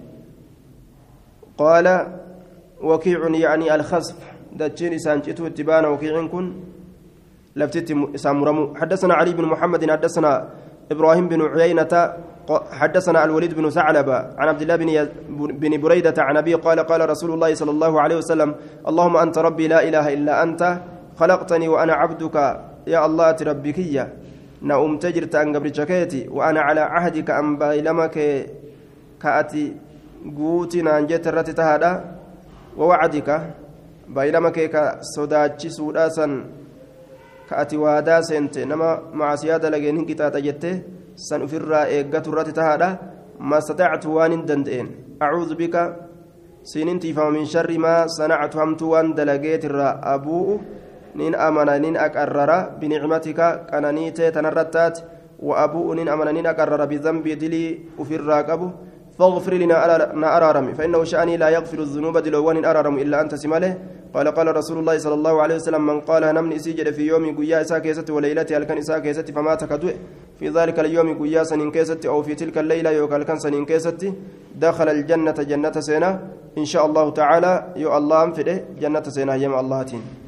قال وكيع يعني الخصف دجيني سانجتو اتبان وكيع كن لفتي سامرمو حدثنا علي بن محمد حدثنا إبراهيم بن عيينة حدثنا الوليد بن ثعلبة عن عبد الله بن بن بريدة عن أبي قال قال رسول الله صلى الله عليه وسلم اللهم أنت ربي لا إله إلا أنت خلقتني وأنا عبدك يا الله تربكية نأم تجرت أن قبل شكيتي وأنا على عهدك أن بايلمك كأتي قوتنا أن جت الرتتهادا ووعدك بايلمك كصداتشي سوداسا كأتي وادا سنت نما مع سيادة لجين كتات جته سنفر إيجات الرات تهادا ما استطعت وان دندين أعوذ بك سننتي فمن شر ما صنعت همت وان دلجيت الرا أبو نين أمنا نين أكرر بنعمتك كنانيت تنرتات وأبو نين أمنا نين أكرر بذنبي دلي وفر أبو فاغفر لنا أرارم فإنه شأني لا يغفر الذنوب دلوان أرارم إلا أنت سماله قال قال رسول الله صلى الله عليه وسلم من قال نمني سجد في يوم قيا ساكيست وليلتي الكن ساكيست فما تكدو في ذلك اليوم قيا سنين كيست أو في تلك الليلة يوكل كان سنين كيست دخل الجنة جنة سينا إن شاء الله تعالى يو الله أنفده جنة سينا يم الله تين